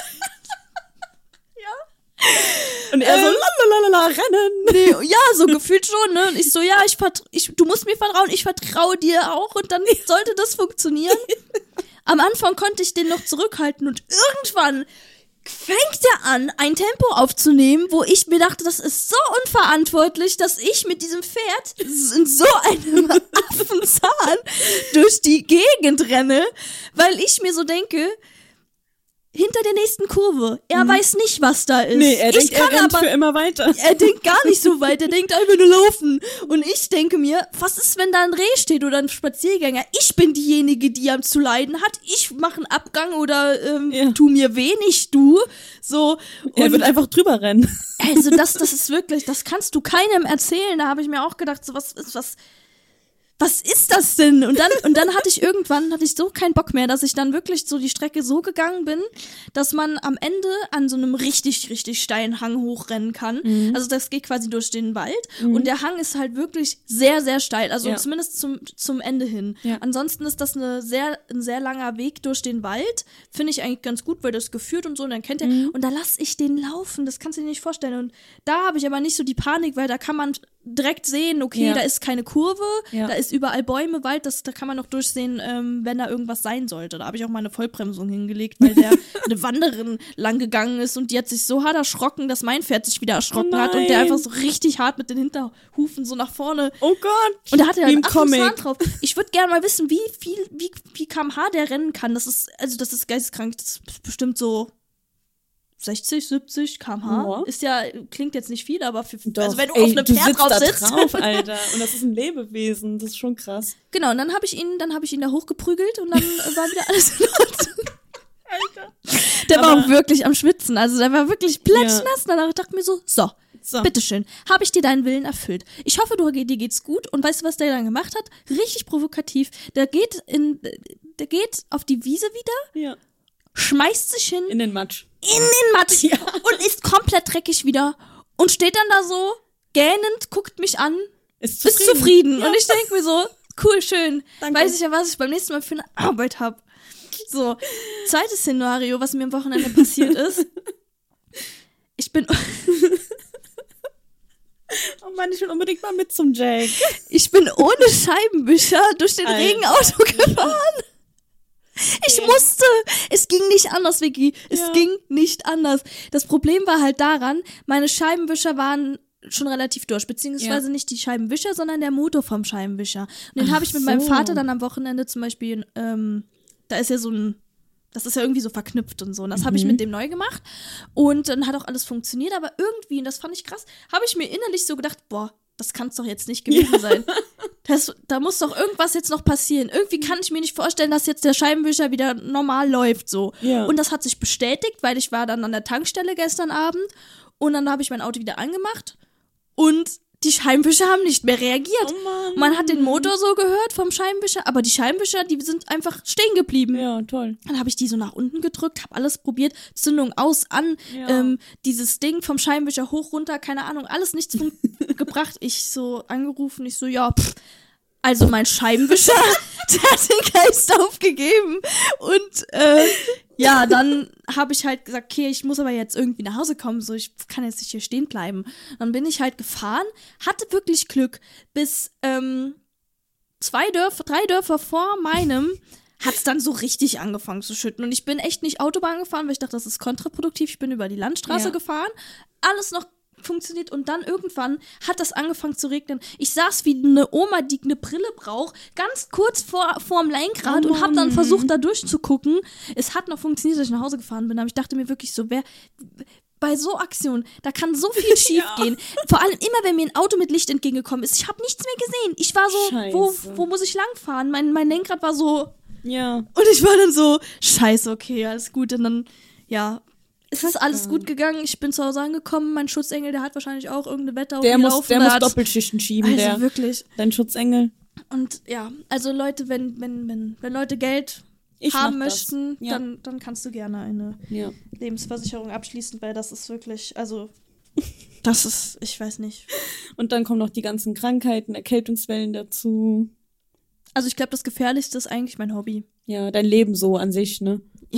Und er so, lalalala, rennen. Nee, ja, so gefühlt schon, ne? Und ich so, ja, du musst mir vertrauen, ich vertraue dir auch und dann sollte das funktionieren. Am Anfang konnte ich den noch zurückhalten und irgendwann fängt er an, ein Tempo aufzunehmen, wo ich mir dachte, das ist so unverantwortlich, dass ich mit diesem Pferd in so einem Affenzahn durch die Gegend renne, weil ich mir so denke, hinter der nächsten Kurve. Er weiß nicht, was da ist. Nee, er denkt, er rennt für immer weiter. Er denkt gar nicht so weit. Er denkt einfach nur laufen. Und ich denke mir, was ist, wenn da ein Reh steht oder ein Spaziergänger? Ich bin diejenige, die am zu leiden hat. Ich mache einen Abgang oder tu mir weh, nicht du. So. Er wird einfach drüber rennen. Also das ist wirklich, das kannst du keinem erzählen. Da habe ich mir auch gedacht, so was ist das denn? Und dann hatte ich so keinen Bock mehr, dass ich dann wirklich so die Strecke so gegangen bin, dass man am Ende an so einem richtig, richtig steilen Hang hochrennen kann. Mhm. Also das geht quasi durch den Wald und der Hang ist halt wirklich sehr, sehr steil. Also zumindest zum Ende hin. Ja. Ansonsten ist das ein sehr langer Weg durch den Wald. Finde ich eigentlich ganz gut, weil das geführt und so. Und dann kennt er. Und da lasse ich den laufen. Das kannst du dir nicht vorstellen. Und da habe ich aber nicht so die Panik, weil da kann man direkt sehen, okay, da ist keine Kurve, da ist überall Bäume, Wald, da kann man noch durchsehen, wenn da irgendwas sein sollte. Da habe ich auch mal eine Vollbremsung hingelegt, weil der eine Wanderin lang gegangen ist und die hat sich so hart erschrocken, dass mein Pferd sich wieder erschrocken hat und der einfach so richtig hart mit den Hinterhufen so nach vorne. Oh Gott! Und da hat er halt 8 Zahn drauf. Ich würde gerne mal wissen, wie km/h der rennen kann. Das ist geisteskrank. Das ist bestimmt so 60, 70 km/h. Ist ja, klingt jetzt nicht viel, aber also wenn du auf einem Pferd drauf sitzt. Drauf, Alter. Und das ist ein Lebewesen. Das ist schon krass. Genau, und dann habe ich ihn da hochgeprügelt und dann war wieder alles in Ordnung. Alter. Der war auch wirklich am Schwitzen. Also der war wirklich plätschnass. Ja. Danach dachte ich mir so, bitteschön, habe ich dir deinen Willen erfüllt. Ich hoffe, dir geht's gut. Und weißt du, was der dann gemacht hat? Richtig provokativ. Der geht auf die Wiese wieder. Ja. Schmeißt sich hin. In den Matsch. Ja. Und ist komplett dreckig wieder. Und steht dann da so, gähnend, guckt mich an. Ist zufrieden. Ja. Und ich denke mir so, cool, schön. Danke. Weiß ich ja, was ich beim nächsten Mal für eine Arbeit habe. So, zweites Szenario, was mir am Wochenende passiert ist. Ich bin Oh Mann, ich will unbedingt mal mit zum Jack. Ich bin ohne Scheibenwischer durch den Regenauto gefahren. Ich musste. Es ging nicht anders, Vicky. Es ging nicht anders. Das Problem war halt daran, meine Scheibenwischer waren schon relativ durch, beziehungsweise nicht die Scheibenwischer, sondern der Motor vom Scheibenwischer. Und den habe ich mit meinem Vater dann am Wochenende zum Beispiel, da ist ja das ist ja irgendwie so verknüpft und so. Und das habe ich mit dem neu gemacht. Und dann hat auch alles funktioniert. Aber irgendwie, und das fand ich krass, habe ich mir innerlich so gedacht, boah, das kann es doch jetzt nicht gewesen sein. Da muss doch irgendwas jetzt noch passieren. Irgendwie kann ich mir nicht vorstellen, dass jetzt der Scheibenwischer wieder normal läuft so. Ja. Und das hat sich bestätigt, weil ich war dann an der Tankstelle gestern Abend und dann habe ich mein Auto wieder angemacht und die Scheibenwischer haben nicht mehr reagiert. Oh Mann. Man hat den Motor so gehört vom Scheibenwischer, aber die Scheibenwischer, die sind einfach stehen geblieben. Ja, toll. Dann habe ich die so nach unten gedrückt, habe alles probiert, Zündung aus, an, dieses Ding vom Scheibenwischer hoch, runter, keine Ahnung, alles nichts gebracht. Ich so angerufen, ich so, also mein Scheibenwischer, der hat den Geist aufgegeben. Und dann habe ich halt gesagt, okay, ich muss aber jetzt irgendwie nach Hause kommen, so ich kann jetzt nicht hier stehen bleiben. Dann bin ich halt gefahren, hatte wirklich Glück, bis 3 Dörfer vor meinem hat es dann so richtig angefangen zu schütten. Und ich bin echt nicht Autobahn gefahren, weil ich dachte, das ist kontraproduktiv. Ich bin über die Landstraße gefahren, alles noch funktioniert und dann irgendwann hat das angefangen zu regnen. Ich saß wie eine Oma, die eine Brille braucht, ganz kurz vorm Lenkrad und habe dann versucht, da durchzugucken. Es hat noch funktioniert, dass ich nach Hause gefahren bin, aber ich dachte mir wirklich so, bei so Aktionen, da kann so viel schief gehen. Vor allem immer, wenn mir ein Auto mit Licht entgegengekommen ist. Ich habe nichts mehr gesehen. Ich war so, wo muss ich langfahren? Mein Lenkrad war so, und ich war dann so, scheiße, okay, alles gut. Und dann, es ist alles gut gegangen. Ich bin zu Hause angekommen. Mein Schutzengel, der hat wahrscheinlich auch irgendeine Wette aufgelaufen. Der muss Doppelschichten schieben, also wirklich. Dein Schutzengel. Und also Leute, wenn Leute Geld haben möchten, dann kannst du gerne eine Lebensversicherung abschließen, weil das ist wirklich, also das ist, ich weiß nicht. Und dann kommen noch die ganzen Krankheiten, Erkältungswellen dazu. Also ich glaube, das Gefährlichste ist eigentlich mein Hobby. Ja, dein Leben so an sich, ne? Ja.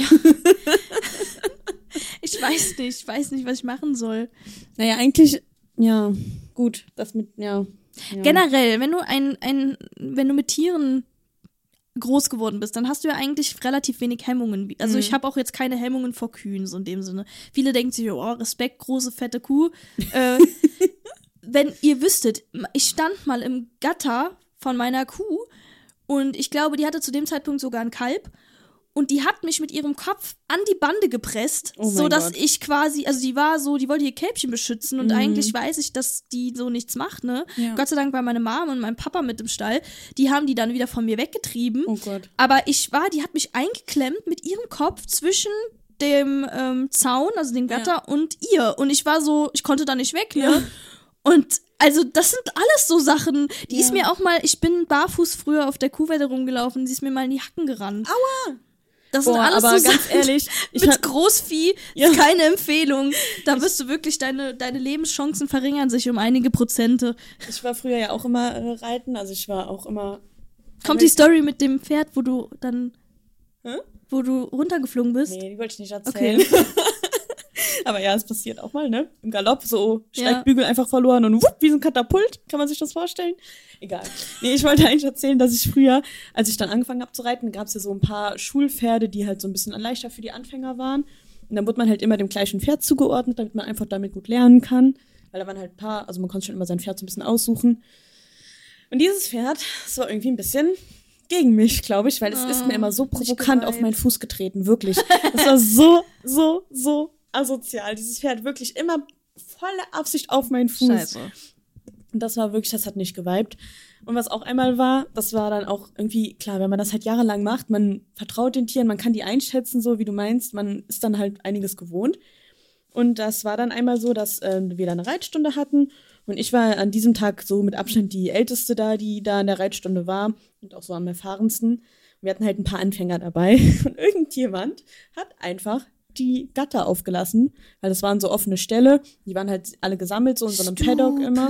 Ich weiß nicht, was ich machen soll. Naja, eigentlich, gut, das mit, Generell, wenn du mit Tieren groß geworden bist, dann hast du ja eigentlich relativ wenig Hemmungen. Also ich habe auch jetzt keine Hemmungen vor Kühen, so in dem Sinne. Viele denken sich, Respekt, große, fette Kuh. Wenn ihr wüsstet, ich stand mal im Gatter von meiner Kuh und ich glaube, die hatte zu dem Zeitpunkt sogar ein Kalb. Und die hat mich mit ihrem Kopf an die Bande gepresst, sodass ich quasi, also die wollte ihr Kälbchen beschützen und eigentlich weiß ich, dass die so nichts macht, ne? Ja. Gott sei Dank war meine Mom und mein Papa mit im Stall, die haben die dann wieder von mir weggetrieben. Oh Gott. Aber die hat mich eingeklemmt mit ihrem Kopf zwischen dem Zaun, also dem Gatter und ihr. Und ich war so, ich konnte da nicht weg, ne? Ja. Und also das sind alles so Sachen, die ist mir auch mal, ich bin barfuß früher auf der Kuhweide rumgelaufen, sie ist mir mal in die Hacken gerannt. Aua! Das sind alles aber so ganz Sachen, ehrlich, mit Großvieh ist keine Empfehlung. Da wirst du wirklich, deine Lebenschancen verringern sich um einige Prozente. Ich war früher ja auch immer reiten, also ich war auch immer... Kommt die Story mit dem Pferd, wo du dann... Wo du runtergeflogen bist? Nee, die wollte ich nicht erzählen. Okay. Aber ja, es passiert auch mal, ne? Im Galopp, so Steigbügel einfach verloren und wupp, wie so ein Katapult. Kann man sich das vorstellen? Egal. Nee, ich wollte eigentlich erzählen, dass ich früher, als ich dann angefangen habe zu reiten, gab es ja so ein paar Schulpferde, die halt so ein bisschen leichter für die Anfänger waren. Und dann wurde man halt immer dem gleichen Pferd zugeordnet, damit man einfach damit gut lernen kann. Weil da waren halt ein paar, also man konnte schon immer sein Pferd so ein bisschen aussuchen. Und dieses Pferd, das war irgendwie ein bisschen gegen mich, glaube ich, weil es ist mir immer so provokant auf meinen Fuß getreten, wirklich. Das war so asozial. Dieses Pferd wirklich immer volle Absicht auf meinen Fuß. Scheiße. Und das war wirklich, das hat nicht geweibt. Und was auch einmal war, das war dann auch irgendwie, klar, wenn man das halt jahrelang macht, man vertraut den Tieren, man kann die einschätzen, so wie du meinst, man ist dann halt einiges gewohnt. Und das war dann einmal so, dass wir da eine Reitstunde hatten und ich war an diesem Tag so mit Abstand die Älteste da, die da in der Reitstunde war und auch so am erfahrensten. Wir hatten halt ein paar Anfänger dabei und irgendjemand hat einfach die Gatter aufgelassen, weil das waren so offene Ställe, die waren halt alle gesammelt, so in so einem Paddock immer.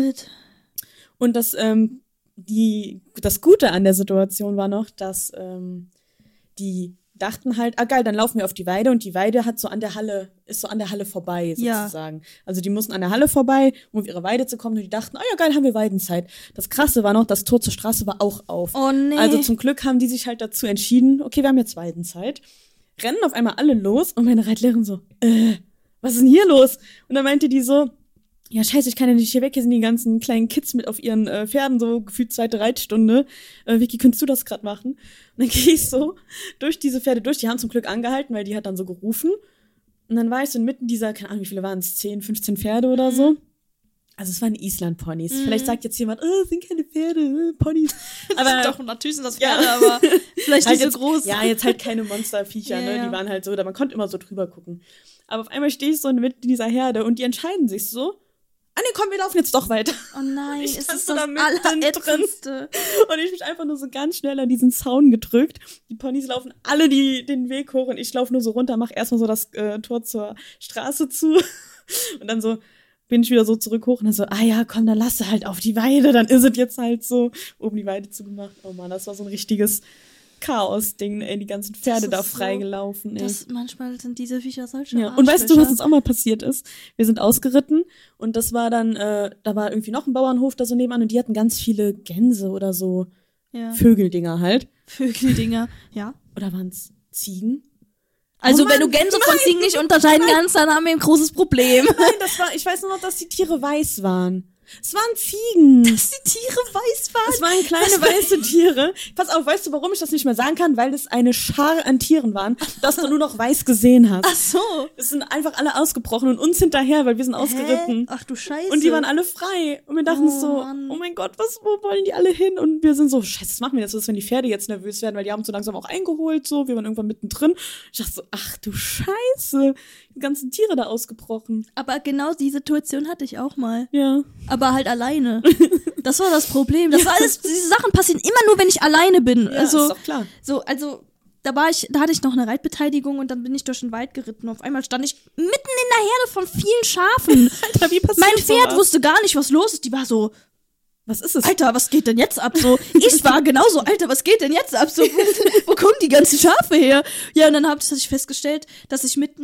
Und das Gute an der Situation war noch, dass die dachten halt, geil, dann laufen wir auf die Weide und die Weide ist so an der Halle vorbei, sozusagen. Ja. Also die mussten an der Halle vorbei, um auf ihre Weide zu kommen und die dachten, ja geil, haben wir Weidenzeit. Das Krasse war noch, das Tor zur Straße war auch auf. Oh nee. Also zum Glück haben die sich halt dazu entschieden, okay, wir haben jetzt Weidenzeit. Rennen auf einmal alle los und meine Reitlehrerin so, was ist denn hier los? Und dann meinte die so, ja scheiße, ich kann ja nicht hier weg, hier sind die ganzen kleinen Kids mit auf ihren Pferden, so gefühlt 2. Reitstunde. Vicky, könntest du das gerade machen? Und dann gehe ich so durch diese Pferde durch, die haben zum Glück angehalten, weil die hat dann so gerufen. Und dann war ich so inmitten dieser, keine Ahnung, wie viele waren es, 10, 15 Pferde oder so. Also es waren Island-Ponys. Vielleicht sagt jetzt jemand, es sind keine Pferde, Ponys. Aber doch, natürlich sind das Pferde, aber vielleicht halt nicht jetzt, so groß. Ja, jetzt halt keine Monsterviecher, ne? Die waren halt so, man konnte immer so drüber gucken. Aber auf einmal stehe ich so inmitten dieser Herde und die entscheiden sich so, nee, komm, wir laufen jetzt doch weiter. Oh nein, ich ist das da Allerätzendste. Und ich mich einfach nur so ganz schnell an diesen Zaun gedrückt. Die Ponys laufen alle den Weg hoch und ich laufe nur so runter, mach erstmal so das Tor zur Straße zu. Und dann so bin ich wieder so zurück hoch und dann so, ja, komm, dann lass du halt auf die Weide. Dann ist es jetzt halt so, oben die Weide zugemacht. Oh Mann, das war so ein richtiges Chaos-Ding, ey, die ganzen Pferde da freigelaufen, ey. Manchmal sind diese Viecher solche Ja. Und weißt du, was jetzt auch mal passiert ist? Wir sind ausgeritten und das war dann, da war irgendwie noch ein Bauernhof da so nebenan und die hatten ganz viele Gänse oder so Vögeldinger halt. Vögeldinger, ja. Oder waren's Ziegen? Also wenn du Gänse von Ziegen nicht unterscheiden kannst, dann haben wir ein großes Problem. Nein, ich weiß nur noch, dass die Tiere weiß waren. Es waren Ziegen. Dass die Tiere weiß waren? Es waren kleine weiße Tiere. Pass auf, weißt du, warum ich das nicht mehr sagen kann? Weil es eine Schar an Tieren waren, dass du nur noch weiß gesehen hast. Ach so. Es sind einfach alle ausgebrochen und uns hinterher, weil wir sind ausgeritten. Ach du Scheiße. Und die waren alle frei. Und wir dachten so, Mann. oh mein Gott, wo wollen die alle hin? Und wir sind so, scheiße, was machen wir jetzt? Was ist, wenn die Pferde jetzt nervös werden? Weil die haben so langsam auch eingeholt, so. Wir waren irgendwann mittendrin. Ich dachte so, ach du Scheiße. Die ganzen Tiere da ausgebrochen. Aber genau die Situation hatte ich auch mal. Ja. Aber halt alleine. Das war das Problem. Das war alles, diese Sachen passieren immer nur, wenn ich alleine bin. Ja, also, ist doch klar. Also, da hatte ich noch eine Reitbeteiligung und dann bin ich durch den Wald geritten. Auf einmal stand ich mitten in der Herde von vielen Schafen. Alter, wie passiert mein Pferd sowas? wusste gar nicht, was los ist. Die war so, was ist es? Alter, was geht denn jetzt ab? So, ich war genauso, Alter, was geht denn jetzt ab? So, wo kommen die ganzen Schafe her? Ja, und dann habe ich festgestellt, dass ich mitten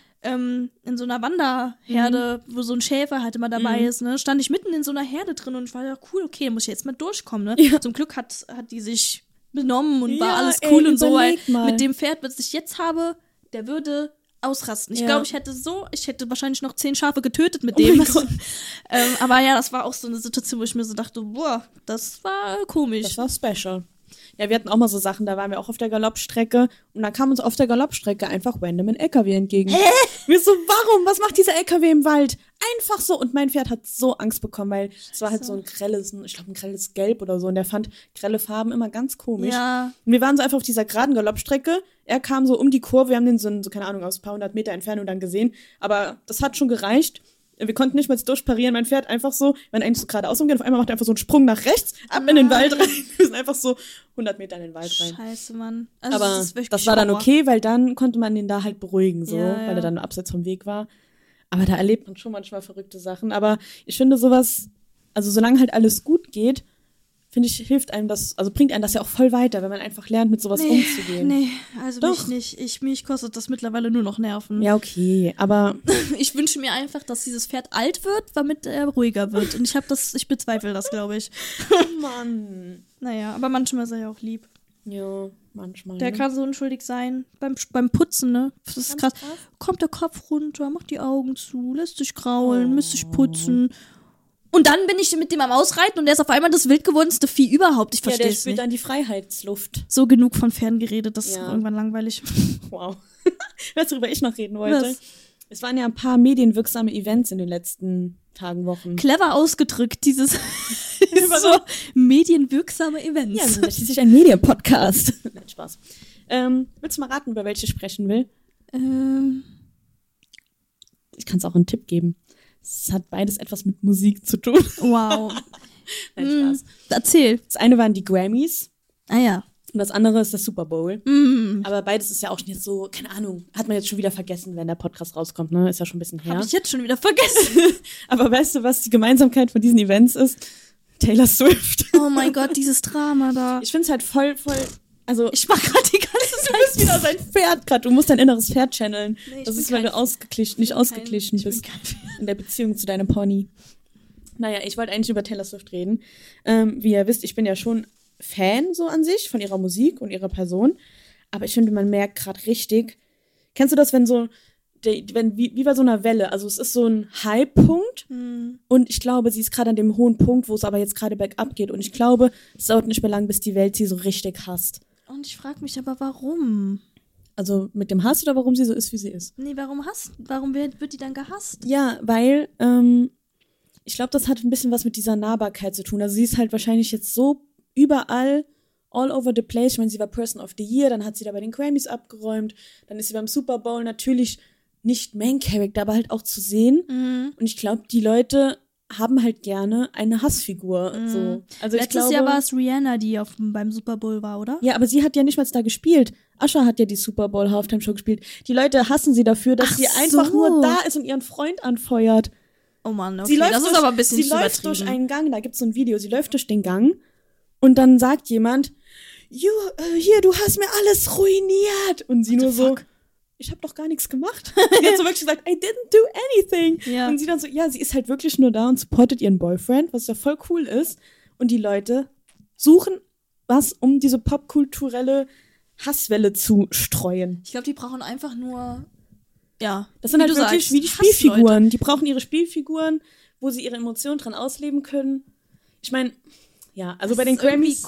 in so einer Wanderherde, wo so ein Schäfer halt immer dabei ist, ne, stand ich mitten in so einer Herde drin und ich war ja cool, okay, muss ich jetzt mal durchkommen, ne? Ja. Zum Glück hat die sich benommen und war Ja, alles ey, cool und so, weil überleg mal. mit dem Pferd, was ich jetzt habe, der würde ausrasten. Ich Ja. glaube, ich hätte wahrscheinlich noch 10 Schafe getötet mit Oh dem. mein Gott. Aber ja, das war auch so eine Situation, wo ich mir so dachte, boah, das war komisch. Das war special. Ja, wir hatten auch mal so Sachen, da waren wir auch auf der Galoppstrecke und dann kam uns auf der Galoppstrecke einfach random ein LKW entgegen. Wir so, warum? Was macht dieser LKW im Wald? Einfach so. Und mein Pferd hat so Angst bekommen, weil es war halt so ein grelles Gelb oder so und der fand grelle Farben immer ganz komisch. Ja. Und wir waren so einfach auf dieser geraden Galoppstrecke. Er kam so um die Kurve, wir haben den so keine Ahnung, aus ein paar 100 Meter Entfernung dann gesehen, aber das hat schon gereicht. Wir konnten nicht mal durchparieren. Mein Pferd einfach so, wenn eigentlich so geradeaus umgehen, auf einmal macht er einfach so einen Sprung nach rechts, ab in den Wald rein. Wir sind einfach so 100 Meter in den Wald rein. Scheiße, Mann. Also Aber das ist wirklich das war dann Horror. okay, weil dann konnte man den da halt beruhigen, so, Ja, weil er dann abseits vom Weg war. Aber da erlebt man schon manchmal verrückte Sachen. Aber ich finde sowas, also solange halt alles gut geht, finde ich, hilft einem das, also bringt einem das ja auch voll weiter, wenn man einfach lernt, mit sowas umzugehen. Nee, also Doch. mich nicht. Mich kostet das mittlerweile nur noch Nerven. Ja, okay, aber Ich wünsche mir einfach, dass dieses Pferd alt wird, damit er ruhiger wird. Und ich bezweifle das, glaube ich. Mann. Naja, aber manchmal ist er ja auch lieb. Ja, manchmal. Der ne? kann so unschuldig sein. Beim Putzen, ne? Das ist krass. krass. Kommt der Kopf runter, macht die Augen zu, lässt sich kraulen, lässt sich putzen. Und dann bin ich mit dem am Ausreiten und der ist auf einmal das wild gewordenste Vieh überhaupt. Ich Ja, verstehe der es spürt nicht. dann die Freiheitsluft. So genug von Pferden geredet, das ist Ja. irgendwann langweilig. Wow. Weißt du, worüber ich noch reden wollte? Was? Es waren ja ein paar medienwirksame Events in den letzten Tagen, Wochen. Clever ausgedrückt, dieses so medienwirksame Events. Ja, das ist schließlich ein Medienpodcast. Nein, Spaß. Willst du mal raten, über welche ich sprechen will? Ich kann es auch einen Tipp geben. Es hat beides etwas mit Musik zu tun. Wow. Nein, Spaß. Erzähl. Das eine waren die Grammys Ah ja. und das andere ist der Super Bowl. Mm. Aber beides ist ja auch schon jetzt so, keine Ahnung, hat man jetzt schon wieder vergessen, wenn der Podcast rauskommt, ne? Ist ja schon ein bisschen her. Hab ich jetzt schon wieder vergessen. Aber weißt du, was die Gemeinsamkeit von diesen Events ist? Taylor Swift. Oh mein Gott, dieses Drama da. Ich finde es halt voll Also, Ich mach gerade die ganze Zeit. du bist wieder sein Pferd gerade. Du musst dein inneres Pferd channeln. Nee, das ist, weil du nicht ausgeglichen bist in der Beziehung zu deinem Pony. Naja, ich wollte eigentlich über Taylor Swift reden. Wie ihr wisst, ich bin ja schon Fan so an sich von ihrer Musik und ihrer Person. Aber ich finde, man merkt gerade richtig. Kennst du das, wenn so, wie bei so einer Welle? Also es ist so ein High-Punkt. Und ich glaube, sie ist gerade an dem hohen Punkt, wo es aber jetzt gerade bergab geht. Und ich glaube, es dauert nicht mehr lang, bis die Welt sie so richtig hasst. Und ich frage mich aber, warum? Also mit dem Hass oder warum sie so ist, wie sie ist? Nee, warum wird die dann gehasst? Ja, weil ich glaube, das hat ein bisschen was mit dieser Nahbarkeit zu tun. Also sie ist halt wahrscheinlich jetzt so überall, all over the place. Ich meine, sie war Person of the Year, dann hat sie da bei den Grammys abgeräumt, dann ist sie beim Super Bowl natürlich nicht Main Character, aber halt auch zu sehen. Und ich glaube, die Leute haben halt gerne eine Hassfigur. So. Also Letztes Jahr war es Rihanna, die beim Super Bowl war, oder? Ja, aber sie hat ja nicht mal da gespielt. Usher hat ja die Super Bowl Halftime Show gespielt. Die Leute hassen sie dafür, dass sie einfach nur da ist und ihren Freund anfeuert. Oh Mann, okay, das ist aber ein bisschen zu übertrieben. Sie läuft durch einen Gang, da gibt's so ein Video, sie läuft durch den Gang und dann sagt jemand, hier, du hast mir alles ruiniert. Und sie nur so, ich habe doch gar nichts gemacht. Sie hat so wirklich gesagt, I didn't do anything. Ja. Und sie dann so, ja, sie ist halt wirklich nur da und supportet ihren Boyfriend, was ja voll cool ist. Und die Leute suchen was, um diese popkulturelle Hasswelle zu streuen. Ich glaube, die brauchen einfach nur, ja, das sind halt wirklich wie die Spielfiguren. Die brauchen ihre Spielfiguren, wo sie ihre Emotionen dran ausleben können. Ich meine, ja, also bei den Grammys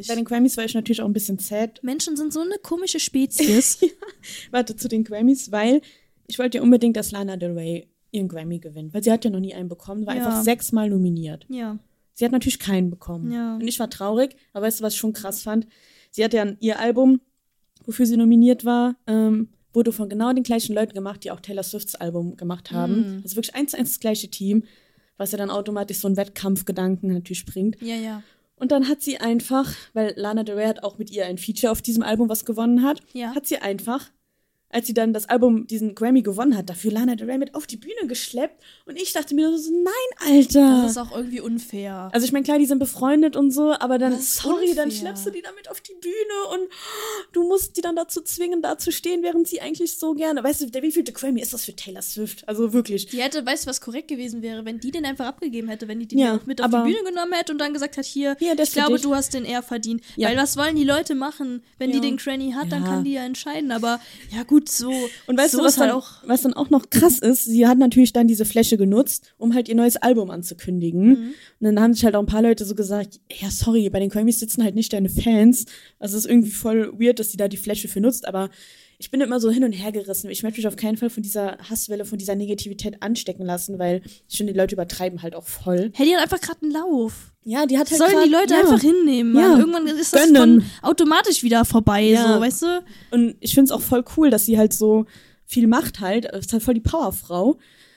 war ich natürlich auch ein bisschen sad. Menschen sind so eine komische Spezies. Ja, warte, zu den Grammys, weil ich wollte ja unbedingt, dass Lana Del Rey ihren Grammy gewinnt, weil sie hat ja noch nie einen bekommen, war einfach 6-mal nominiert. Ja. Sie hat natürlich keinen bekommen. Ja. Und ich war traurig, aber weißt du, was ich schon krass fand? Sie hat ja ihr Album, wofür sie nominiert war, wurde von genau den gleichen Leuten gemacht, die auch Taylor Swifts Album gemacht haben. Also wirklich 1:1 das gleiche Team, was ja dann automatisch so einen Wettkampfgedanken natürlich bringt. Ja, ja. Und dann hat sie einfach, weil Lana Del Rey hat auch mit ihr ein Feature auf diesem Album, was gewonnen hat, hat sie einfach, als sie dann das Album, diesen Grammy gewonnen hat, dafür Lana Del Rey mit auf die Bühne geschleppt. Und ich dachte mir so, nein, Alter. Das ist auch irgendwie unfair. Also ich meine, klar, die sind befreundet und so, aber dann, sorry, dann schleppst du die damit auf die Bühne und du musst die dann dazu zwingen, da zu stehen, während sie eigentlich so gerne, weißt du, der wievielte Grammy ist das für Taylor Swift? Also wirklich. Die hätte, weißt du, was korrekt gewesen wäre, wenn die den einfach abgegeben hätte, wenn die den mit auf die Bühne genommen hätte und dann gesagt hat, hier, ich glaube, du hast den eher verdient. Ja. Weil was wollen die Leute machen? Wenn die den Grammy hat, dann kann die ja entscheiden, aber ja gut, so. Und weißt du, was dann auch noch krass ist? Sie hat natürlich dann diese Fläche genutzt, um halt ihr neues Album anzukündigen. Und dann haben sich halt auch ein paar Leute so gesagt, ja, sorry, bei den Grammys sitzen halt nicht deine Fans. Also es ist irgendwie voll weird, dass sie da die Fläche für nutzt, aber ich bin immer so hin und her gerissen. Ich möchte mich auf keinen Fall von dieser Hasswelle, von dieser Negativität anstecken lassen, weil ich finde, die Leute übertreiben halt auch voll. Hey, die hat einfach gerade einen Lauf. Ja, die hat halt sollen die Leute einfach hinnehmen, Mann. Ja, irgendwann ist das von automatisch wieder vorbei, so, weißt du? Und ich finde es auch voll cool, dass sie halt so viel macht halt. Ist halt voll die Powerfrau.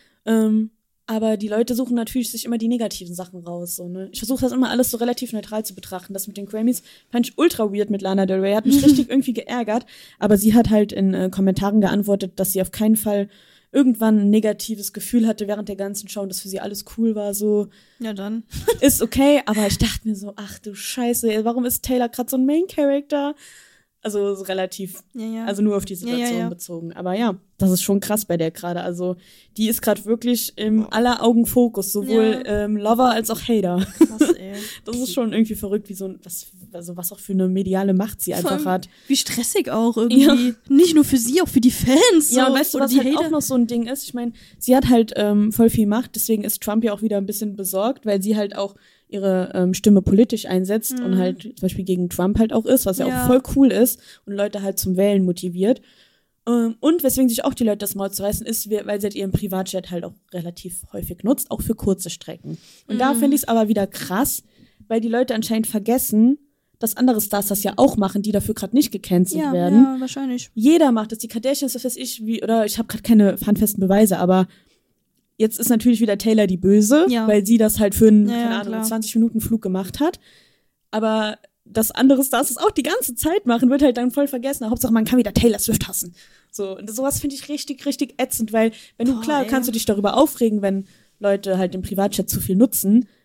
Aber die Leute suchen natürlich sich immer die negativen Sachen raus, so, ne? Ich versuche das immer alles so relativ neutral zu betrachten. Das mit den Grammys fand ich ultra weird mit Lana Del Rey. Hat mich richtig irgendwie geärgert. Aber sie hat halt in Kommentaren geantwortet, dass sie auf keinen Fall irgendwann ein negatives Gefühl hatte während der ganzen Show und dass für sie alles cool war, so. Ja, dann. Ist okay, aber ich dachte mir so, ach du Scheiße, warum ist Taylor gerade so ein Main-Character? Also so relativ, also nur auf die Situation bezogen. Aber ja, das ist schon krass bei der gerade. Also die ist gerade wirklich im aller Augen Fokus, sowohl Lover als auch Hater. Krass, ey. Das ist schon irgendwie verrückt, wie was auch für eine mediale Macht sie einfach hat. Wie stressig auch irgendwie. Ja. Nicht nur für sie, auch für die Fans. Ja, und weißt du, was halt auch noch so ein Ding ist? Ich meine, sie hat halt voll viel Macht, deswegen ist Trump ja auch wieder ein bisschen besorgt, weil sie halt auch ihre Stimme politisch einsetzt und halt zum Beispiel gegen Trump halt auch ist, was ja auch voll cool ist und Leute halt zum Wählen motiviert. Und weswegen sich auch die Leute das Maul zu reißen, ist, weil sie halt ihren Privatjet halt auch relativ häufig nutzt, auch für kurze Strecken. Und da finde ich es aber wieder krass, weil die Leute anscheinend vergessen, dass andere Stars das ja auch machen, die dafür gerade nicht gecancelt werden. Ja, wahrscheinlich. Jeder macht das. Die Kardashians, das weiß ich, oder ich habe gerade keine handfesten Beweise, aber jetzt ist natürlich wieder Taylor die Böse, weil sie das halt für einen, keine Ahnung, 20-Minuten-Flug gemacht hat. Aber dass andere Stars das auch die ganze Zeit machen, wird halt dann voll vergessen. Hauptsache, man kann wieder Taylor Swift hassen. So, und sowas finde ich richtig, richtig ätzend, weil, kannst du dich darüber aufregen, wenn Leute halt den Privatchat zu viel nutzen.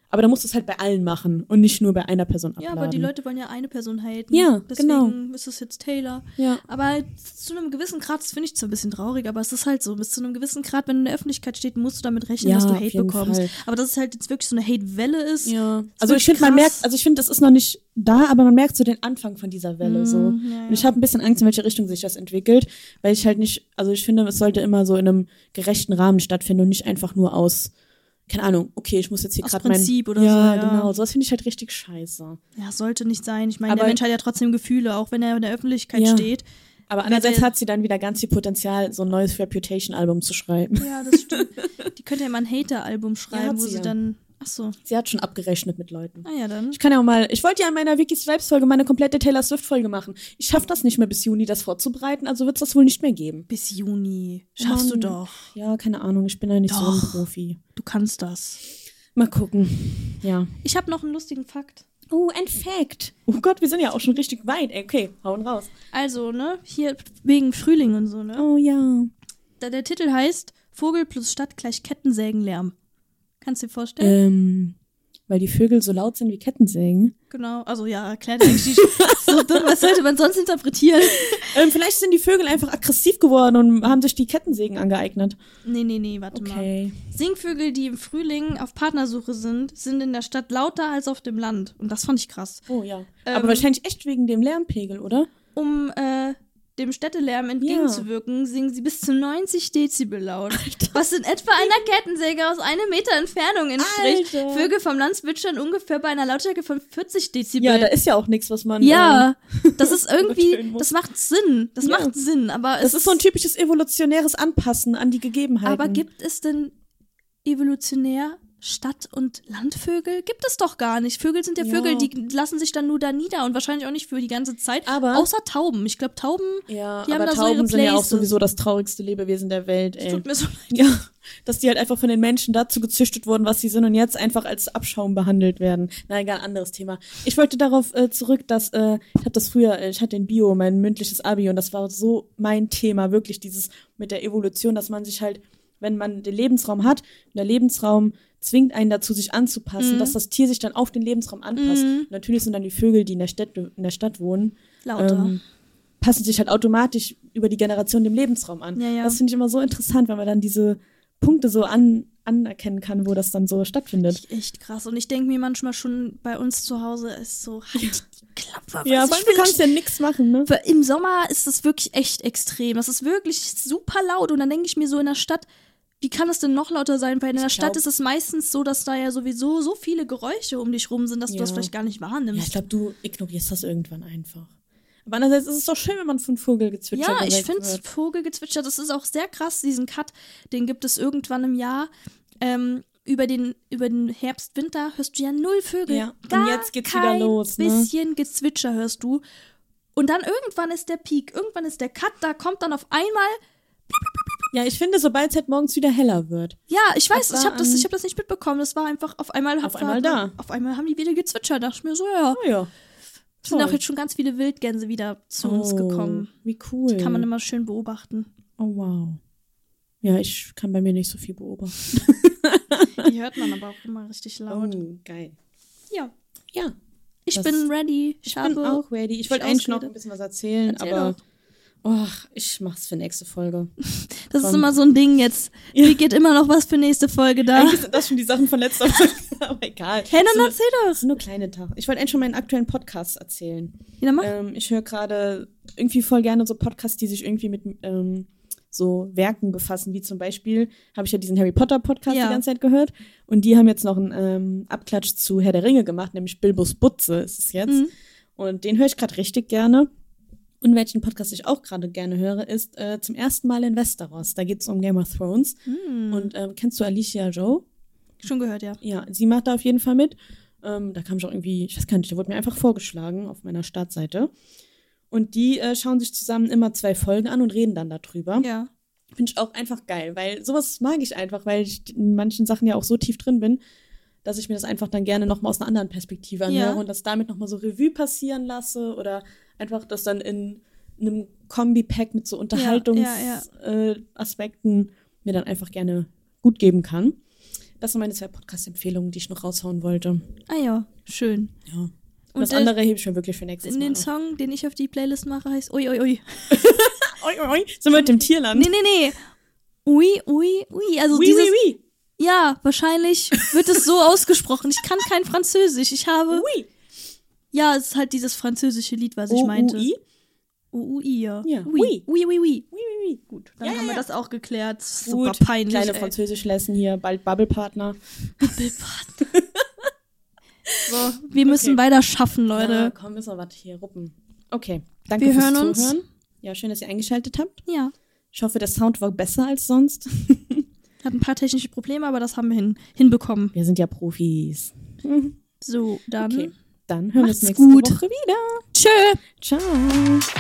Aber da musst du es halt bei allen machen und nicht nur bei einer Person abladen. Ja, aber die Leute wollen ja eine Person haten. Ja, deswegen genau. ist es jetzt Taylor. Ja. Aber zu einem gewissen Grad, das finde ich zwar ein bisschen traurig, aber es ist halt so, bis zu einem gewissen Grad, wenn in der Öffentlichkeit steht, musst du damit rechnen, dass du auf Hate jeden bekommst. Fall. Aber dass es halt jetzt wirklich so eine Hate-Welle ist. Ja. ist Also ich wirklich finde, krass. das ist noch nicht da, aber man merkt so den Anfang von dieser Welle so. ja. Und ich habe ein bisschen Angst, in welche Richtung sich das entwickelt, weil ich halt nicht, also ich finde, es sollte immer so in einem gerechten Rahmen stattfinden und nicht einfach nur aus, keine Ahnung, okay, ich muss jetzt hier Aus gerade Prinzip oder ja, so, ja. genau, sowas finde ich halt richtig scheiße. Ja, sollte nicht sein. Ich meine, Aber- der Mensch hat ja trotzdem Gefühle, auch wenn er in der Öffentlichkeit Ja. steht. Aber andererseits hat sie dann wieder ganz viel Potenzial, so ein neues Reputation-Album zu schreiben. Ja, das stimmt. Die könnte ja mal ein Hater-Album schreiben, hat wo sie sie ja. dann. Ach so. Sie hat schon abgerechnet mit Leuten. Ah ja, dann. Ich kann ja auch mal, ich wollte ja in meiner Wiki-Swipes-Folge meine komplette Taylor Swift-Folge machen. Ich schaffe das nicht mehr bis Juni, das vorzubereiten, also wird es das wohl nicht mehr geben. Bis Juni. Schaffst du Mann. doch. Ja, keine Ahnung, ich bin ja nicht so ein Doch. Profi. Du kannst das. Mal gucken. Ja. Ich habe noch einen lustigen Fakt. Oh, ein Fact. Oh Gott, wir sind ja auch schon richtig weit. Ey, okay, hauen raus. Also, ne, hier wegen Frühling und so, ne? Oh ja. Der Titel heißt Vogel plus Stadt gleich Kettensägenlärm. Kannst du dir vorstellen? Weil die Vögel so laut sind wie Kettensägen. Genau, also ja, erklärt eigentlich so dumm, was sollte man sonst interpretieren? Vielleicht sind die Vögel einfach aggressiv geworden und haben sich die Kettensägen angeeignet. Nee, warte mal. Okay. Singvögel, die im Frühling auf Partnersuche sind in der Stadt lauter als auf dem Land. Und das fand ich krass. Oh ja. Aber wahrscheinlich echt wegen dem Lärmpegel, oder? Um dem Städtelärm entgegenzuwirken, singen sie bis zu 90 Dezibel laut. Was in etwa einer Kettensäge aus 1 Meter Entfernung entspricht. Alter. Vögel vom Land zwitschern ungefähr bei einer Lautstärke von 40 Dezibel. Ja, da ist ja auch nichts, was man. Ja, das ist irgendwie, übertönen muss. das macht Sinn. Das Ja. macht Sinn, aber Das ist so ein typisches evolutionäres Anpassen an die Gegebenheiten. Aber gibt es denn evolutionär Stadt- und Landvögel? Gibt es doch gar nicht. Vögel sind ja Vögel, die lassen sich dann nur da nieder und wahrscheinlich auch nicht für die ganze Zeit. Aber- außer Tauben. Ich glaube, Tauben, Ja, die haben aber da so ihre Tauben sind ja auch Places. sowieso das traurigste Lebewesen der Welt, ey. Tut mir so leid. Ja, dass die halt einfach von den Menschen dazu gezüchtet wurden, was sie sind und jetzt einfach als Abschaum behandelt werden. Na egal, anderes Thema. Ich wollte darauf zurück, dass ich habe das früher, ich hatte in Bio mein mündliches Abi und das war so mein Thema, wirklich dieses mit der Evolution, dass man sich halt, wenn man den Lebensraum hat, und der Lebensraum zwingt einen dazu, sich anzupassen, dass das Tier sich dann auf den Lebensraum anpasst. Und natürlich sind dann die Vögel, die in der Stadt wohnen, Lauter. passen sich halt automatisch über die Generation dem Lebensraum an. Ja. Das finde ich immer so interessant, weil man dann diese Punkte so anerkennen kann, wo das dann so stattfindet. Echt krass. Und ich denke mir manchmal schon, bei uns zu Hause ist so, halt die Klappe. Ja, was weil will du kannst ja nichts machen, ne? Weil im Sommer ist das wirklich echt extrem. Das ist wirklich super laut. Und dann denke ich mir so in der Stadt, wie kann es denn noch lauter sein? Weil in der Stadt ist es meistens so, dass da ja sowieso so viele Geräusche um dich rum sind, dass du das vielleicht gar nicht Ja, wahrnimmst. ich glaube, du ignorierst das irgendwann einfach. Aber andererseits ist es doch schön, wenn man von Vogelgezwitscher Ja, ich geweckt finde wird. Vogelgezwitscher, das ist auch sehr krass, diesen Cut, den gibt es irgendwann im Jahr. Über den Herbst, Winter hörst du ja 0 Vögel. Ja, und Gar jetzt geht's kein wieder los, ne? bisschen Gezwitscher hörst du. Und dann irgendwann ist der Peak, irgendwann ist der Cut, da kommt dann auf einmal. Ja, ich finde, sobald es halt morgens wieder heller wird. Ja, ich weiß, Ab ich da habe das nicht mitbekommen. Das war einfach auf einmal. Auf einmal da. Auf einmal haben die wieder gezwitschert. Dachte ich mir so, ja. Oh ja. Es sind toll. auch jetzt schon ganz viele Wildgänse wieder zu uns gekommen. Wie cool. Kann man immer schön beobachten. Oh, wow. Ja, ich kann bei mir nicht so viel beobachten. Die hört man aber auch immer richtig laut. Oh, geil. Ja. Ja. Ich Das- bin ready. Ich bin auch ready. Ich wollte eigentlich noch ein bisschen was erzählen, Erzähl aber doch. ich mach's für nächste Folge. Das ist Komm. immer so ein Ding jetzt. Wie geht immer noch was für nächste Folge da? Eigentlich sind das schon die Sachen von letzter Folge, aber egal. Hey, Das dann sind erzähl doch. Das sind nur kleine Tage. Ich wollte eigentlich schon meinen aktuellen Podcast erzählen. Ja, dann mach. Ich höre gerade irgendwie voll gerne so Podcasts, die sich irgendwie mit so Werken befassen, wie zum Beispiel, habe ich ja diesen Harry Potter Podcast Ja. die ganze Zeit gehört und die haben jetzt noch einen Abklatsch zu Herr der Ringe gemacht, nämlich Bilbos Butze ist es jetzt. Und den höre ich gerade richtig gerne. Und welchen Podcast ich auch gerade gerne höre, ist zum ersten Mal in Westeros. Da geht es um Game of Thrones. Und kennst du Alicia Joe? Schon gehört, ja. Ja, sie macht da auf jeden Fall mit. Da kam ich auch irgendwie, ich weiß gar nicht, der wurde mir einfach vorgeschlagen auf meiner Startseite. Und die schauen sich zusammen immer 2 Folgen an und reden dann darüber. Ja. Finde ich auch einfach geil, weil sowas mag ich einfach, weil ich in manchen Sachen ja auch so tief drin bin, dass ich mir das einfach dann gerne nochmal aus einer anderen Perspektive anhöre und das damit nochmal so Revue passieren lasse oder einfach das dann in einem Kombi-Pack mit so Unterhaltungsaspekten mir dann einfach gerne gut geben kann. Das sind meine 2 Podcast-Empfehlungen, die ich noch raushauen wollte. Ah ja, schön. Ja. Und Und das andere hebe ich mir wirklich für nächstes Mal. Den auf. Song, den ich auf die Playlist mache, heißt Ui, ui, ui. Oi, oi, oi. Sind wir mit dem Tierland? Nee. Ui, ui, ui. Also Oui, dieses, oui, oui. Ja, wahrscheinlich wird es so ausgesprochen. Ich kann kein Französisch. Ich habe... Oui. Ja, es ist halt dieses französische Lied, was ich meinte. O-U-I? O-U-I, ja. Ja. Oui. Oui, oui, oui. Oui, oui, oui. Gut, dann Ja, haben wir ja. das auch geklärt. Super Gut. peinlich, Kleine ey. Französisch-Lesson hier, bald Bubble-Partner. So, wir müssen weiter schaffen, Ja, Leute. komm, müssen wir was hier ruppen. Okay, danke Wir fürs hören uns. Zuhören. Ja, schön, dass ihr eingeschaltet habt. Ja. Ich hoffe, der Sound war besser als sonst. Hat ein paar technische Probleme, aber das haben wir hinbekommen. Wir sind ja Profis. So, dann Okay, dann hören wir uns Macht's nächste gut. Woche wieder. tschö. Ciao.